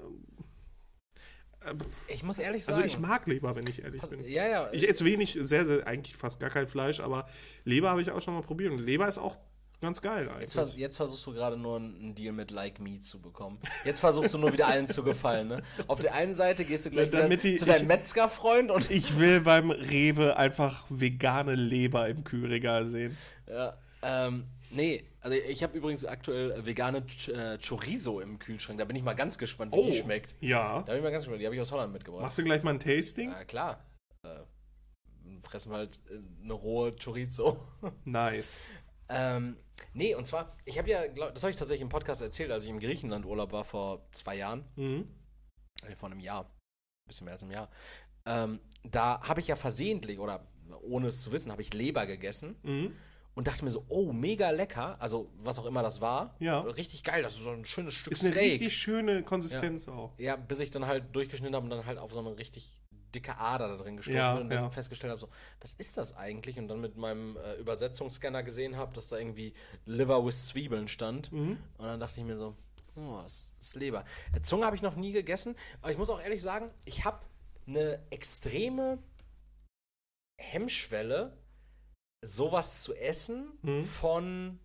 Äh, Ich muss ehrlich Also sagen. ich mag Leber, wenn ich ehrlich Pass- bin. Ja, ja. Ich esse wenig, sehr, sehr, eigentlich fast gar kein Fleisch, aber Leber habe ich auch schon mal probiert. Und Leber ist auch ganz geil eigentlich. Jetzt, vers jetzt versuchst du gerade nur einen Deal mit Like Me zu bekommen. Jetzt versuchst du nur wieder allen zu gefallen, ne? Auf der einen Seite gehst du gleich Damit wieder die- zu deinem ich- Metzgerfreund und Ich will beim Rewe einfach vegane Leber im Kühlregal sehen. ja, ähm, nee, also ich habe übrigens aktuell vegane Ch äh, Chorizo im Kühlschrank. Da bin ich mal ganz gespannt, wie die schmeckt. Ja. Da bin ich mal ganz gespannt. Die habe ich aus Holland mitgebracht. Machst du gleich mal ein Tasting? Ja, klar. Äh, fressen wir halt äh, eine rohe Chorizo. Nice. ähm, nee, und zwar, ich habe ja, glaub, das habe ich tatsächlich im Podcast erzählt, als ich im Griechenland Urlaub war vor zwei Jahren. Mhm. äh, vor einem Jahr, ein bisschen mehr als einem Jahr, ähm, da habe ich ja versehentlich, oder ohne es zu wissen, habe ich Leber gegessen Mhm. und dachte mir so, oh, mega lecker, also was auch immer das war, Ja. richtig geil, das ist so ein schönes Stück Ist eine Steak. richtig schöne Konsistenz auch. Ja, bis ich dann halt durchgeschnitten habe und dann halt auf so eine richtig dicke Ader da drin gestoßen Ja, bin und dann ja. festgestellt habe, so, was ist das eigentlich? Und dann mit meinem äh, Übersetzungsscanner gesehen habe, dass da irgendwie Liver with Zwiebeln stand. Mhm. Und dann dachte ich mir so, oh, das ist Leber. Äh, Zunge habe ich noch nie gegessen, aber ich muss auch ehrlich sagen, ich habe eine extreme Hemmschwelle, sowas zu essen Mhm. von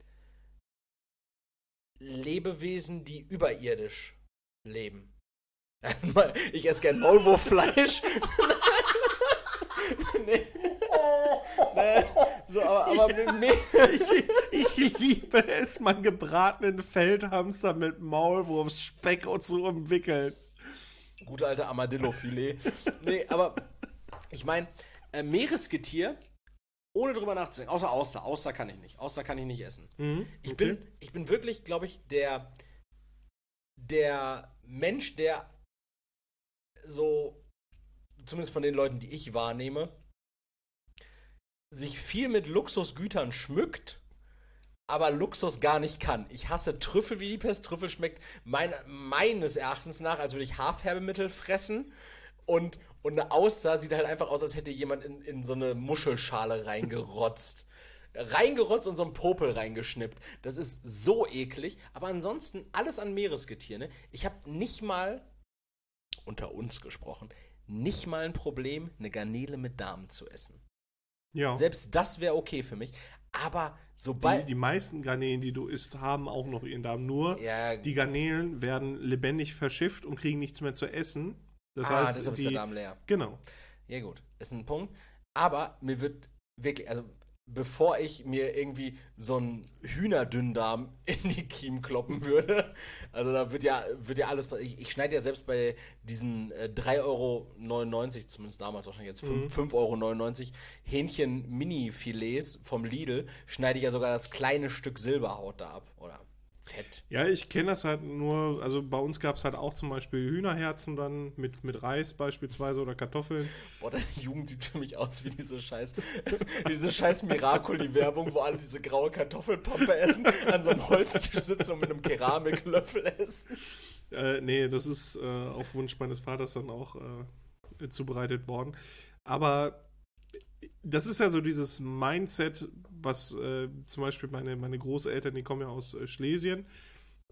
Lebewesen, die überirdisch leben. Ich esse gern Maulwurffleisch. nee. nee. So, aber, aber mit mir. Ich, ich liebe es, meinen gebratenen Feldhamster mit Maulwurfsspeck und so umwickeln. Gute alte Armadillo-Filet. Nee, aber ich meine, äh, Meeresgetier, ohne drüber nachzudenken, außer Auster. Auster kann ich nicht. Auster kann ich nicht essen. Mhm. Ich, Okay. bin, ich bin wirklich, glaube ich, der, der Mensch, der so, zumindest von den Leuten, die ich wahrnehme, sich viel mit Luxusgütern schmückt, aber Luxus gar nicht kann. Ich hasse Trüffel wie die Pest. Trüffel schmeckt mein, meines Erachtens nach, als würde ich Haarfärbemittel fressen. Und, und eine Auster sieht halt einfach aus, als hätte jemand in, in so eine Muschelschale reingerotzt. Reingerotzt und so einen Popel reingeschnippt. Das ist so eklig. Aber ansonsten alles an Meeresgetier. Ne? Ich habe nicht mal, unter uns gesprochen, nicht mal ein Problem, eine Garnele mit Darm zu essen. Ja. Selbst das wäre okay für mich. Aber Die, sobald... die meisten Garnelen, die du isst, haben auch noch ihren Darm. Nur Ja, die Garnelen werden lebendig verschifft und kriegen nichts mehr zu essen. Das ah, heißt, deshalb die, ist der Darm leer. Genau. Ja gut, ist ein Punkt. Aber mir wird wirklich, also bevor ich mir irgendwie so einen Hühnerdünndarm in die Kiemen kloppen würde, also da wird ja, wird ja alles, ich, ich schneide ja selbst bei diesen äh, drei Euro neunundneunzig, zumindest damals wahrscheinlich jetzt Mhm. fünf Euro neunundneunzig, Hähnchen-Mini-Filets vom Lidl, schneide ich ja sogar das kleine Stück Silberhaut da ab, oder Fett. Ja, ich kenne das halt nur, also bei uns gab es halt auch zum Beispiel Hühnerherzen dann mit, mit Reis beispielsweise oder Kartoffeln. Boah, deine Jugend sieht für mich aus wie diese scheiß, diese scheiß Miracoli-Werbung, wo alle diese graue Kartoffelpampe essen, an so einem Holztisch sitzen und mit einem Keramiklöffel essen. Äh, nee, das ist äh, auf Wunsch meines Vaters dann auch äh, zubereitet worden. Aber das ist ja so dieses Mindset, was äh, zum Beispiel meine, meine Großeltern, die kommen ja aus äh, Schlesien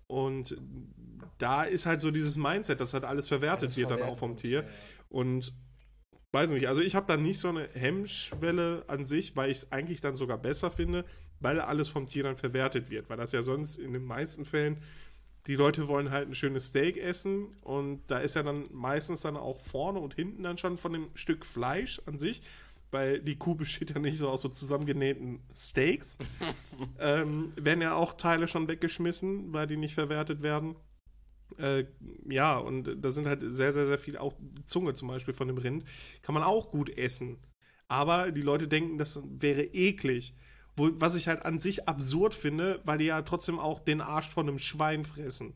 Und da ist halt so dieses Mindset, dass halt alles verwertet Alles wird dann verwertet auch vom wird, Tier. ja, ja. Und weiß nicht, also ich habe da nicht so eine Hemmschwelle an sich, weil ich es eigentlich dann sogar besser finde, weil alles vom Tier dann verwertet wird. Weil das ja sonst in den meisten Fällen, die Leute wollen halt ein schönes Steak essen und da ist ja dann meistens dann auch vorne und hinten dann schon von dem Stück Fleisch an sich, weil die Kuh besteht ja nicht so aus so zusammengenähten Steaks, ähm, werden ja auch Teile schon weggeschmissen, weil die nicht verwertet werden. Äh, ja, und da sind halt sehr, sehr, sehr viel, auch Zunge zum Beispiel von dem Rind, kann man auch gut essen. Aber die Leute denken, das wäre eklig. Wo, was ich halt an sich absurd finde, weil die ja trotzdem auch den Arsch von einem Schwein fressen.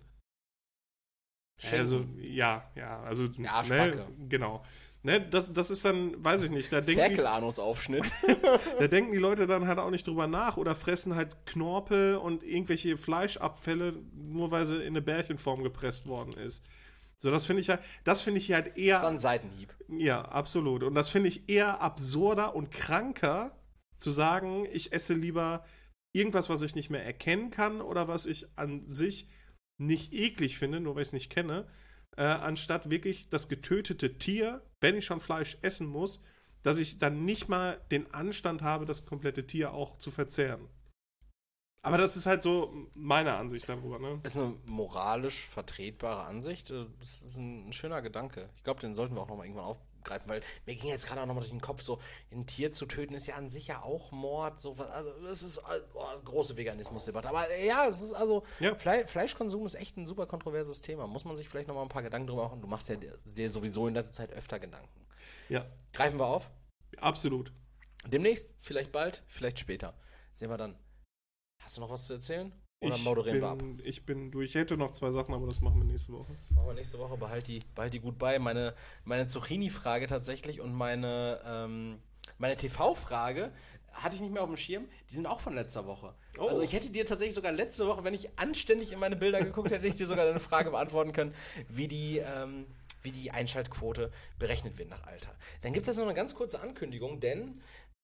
Schinken. Also, ja, ja, also, Die Arschbacke. ne, genau. Ne, das, das ist dann, weiß ich nicht, da denken, die, Ferkelanusaufschnitt. da denken die Leute dann halt auch nicht drüber nach oder fressen halt Knorpel und irgendwelche Fleischabfälle, nur weil sie in eine Bärchenform gepresst worden ist. So, das finde ich halt, das finde ich halt eher. Das war ein Seitenhieb. Ja, absolut. Und das finde ich eher absurder und kranker, zu sagen, ich esse lieber irgendwas, was ich nicht mehr erkennen kann oder was ich an sich nicht eklig finde, nur weil ich es nicht kenne, äh, anstatt wirklich das getötete Tier, wenn ich schon Fleisch essen muss, dass ich dann nicht mal den Anstand habe, das komplette Tier auch zu verzehren. Aber das ist halt so meine Ansicht darüber, ne? Ist eine moralisch vertretbare Ansicht. Das ist ein schöner Gedanke. Ich glaube, den sollten wir auch nochmal irgendwann aufgreifen, weil mir ging jetzt gerade auch nochmal durch den Kopf, so ein Tier zu töten ist ja an sich ja auch Mord. So, also das ist oh, eine große Veganismusdebatte. Aber ja, es ist also, Ja. Fle Fleischkonsum ist echt ein super kontroverses Thema. Muss man sich vielleicht nochmal ein paar Gedanken drüber machen. Du machst ja dir, dir sowieso in letzter Zeit öfter Gedanken. Ja, Greifen wir auf. absolut. Demnächst, vielleicht bald, vielleicht später. Sehen wir dann. Hast du noch was zu erzählen? Oder Ich moderieren wir ab? bin, ich bin durch. Ich hätte noch zwei Sachen, aber das machen wir nächste Woche. Machen wir nächste Woche, behalt die, behalt die gut bei. Meine, meine Zucchini-Frage tatsächlich und meine, ähm, meine T V-Frage hatte ich nicht mehr auf dem Schirm. Die sind auch von letzter Woche. Oh. Also ich hätte dir tatsächlich sogar letzte Woche, wenn ich anständig in meine Bilder geguckt hätte, hätte ich dir sogar eine Frage beantworten können, wie die, ähm, wie die Einschaltquote berechnet wird nach Alter. Dann gibt es jetzt noch eine ganz kurze Ankündigung, denn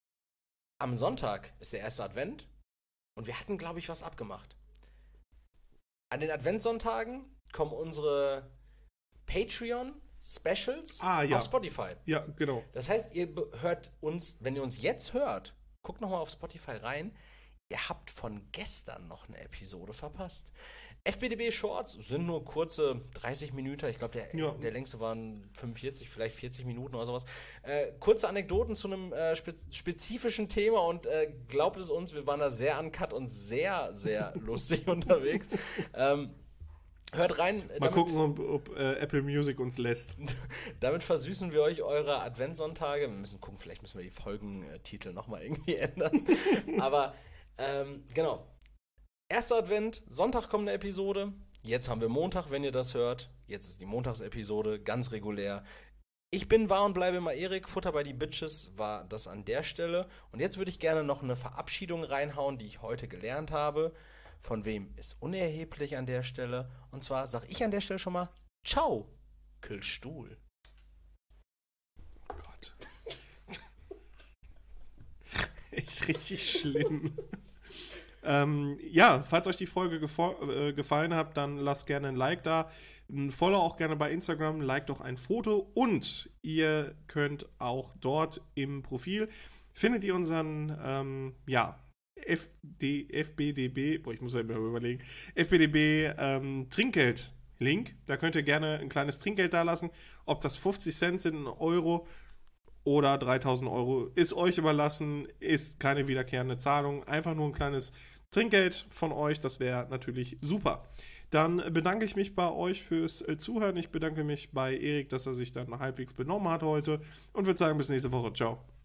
am Sonntag ist der erste Advent und wir hatten, glaube ich, was abgemacht. An den Adventssonntagen kommen unsere Patreon-Specials Ah, ja. auf Spotify. Ja, genau. Das heißt, ihr be- hört uns, wenn ihr uns jetzt hört, guckt nochmal auf Spotify rein. Ihr habt von gestern noch eine Episode verpasst. F B D B Shorts sind nur kurze dreißig Minuten. Ich glaube, der, Ja. der längste waren fünfundvierzig, vielleicht vierzig Minuten oder sowas. Äh, kurze Anekdoten zu einem äh, spe spezifischen Thema und äh, glaubt es uns, wir waren da sehr uncut und sehr, sehr lustig unterwegs. Ähm, hört rein. Mal damit- gucken, ob, ob äh, Apple Music uns lässt. Damit versüßen wir euch eure Adventssonntage. Wir müssen gucken, vielleicht müssen wir die Folgentitel nochmal irgendwie ändern. Aber ähm, genau. Erster Advent, Sonntag kommt eine Episode. Jetzt haben wir Montag, wenn ihr das hört. Jetzt ist die Montagsepisode, ganz regulär. Ich bin wahr und bleibe immer Erik. Futter bei die Bitches war das an der Stelle. Und jetzt würde ich gerne noch eine Verabschiedung reinhauen, die ich heute gelernt habe. Von wem ist unerheblich an der Stelle. Und zwar sage ich an der Stelle schon mal Ciao, Kühlstuhl. Oh Gott. Echt richtig schlimm. ähm, ja, falls euch die Folge äh, gefallen hat, dann lasst gerne ein Like da. Ein Follow auch gerne bei Instagram, like doch ein Foto und ihr könnt auch dort im Profil, findet ihr unseren, ähm, ja, F D, F B D B, boah, ich muss ja immer überlegen, F B D B ähm, Trinkgeld-Link. Da könnt ihr gerne ein kleines Trinkgeld da lassen. Ob das fünfzig Cent sind, ein Euro oder dreitausend Euro, ist euch überlassen, ist keine wiederkehrende Zahlung. Einfach nur ein kleines Trinkgeld von euch, das wäre natürlich super. Dann bedanke ich mich bei euch fürs äh, Zuhören. Ich bedanke mich bei Erik, dass er sich dann halbwegs benommen hat heute und würde sagen, bis nächste Woche. Ciao.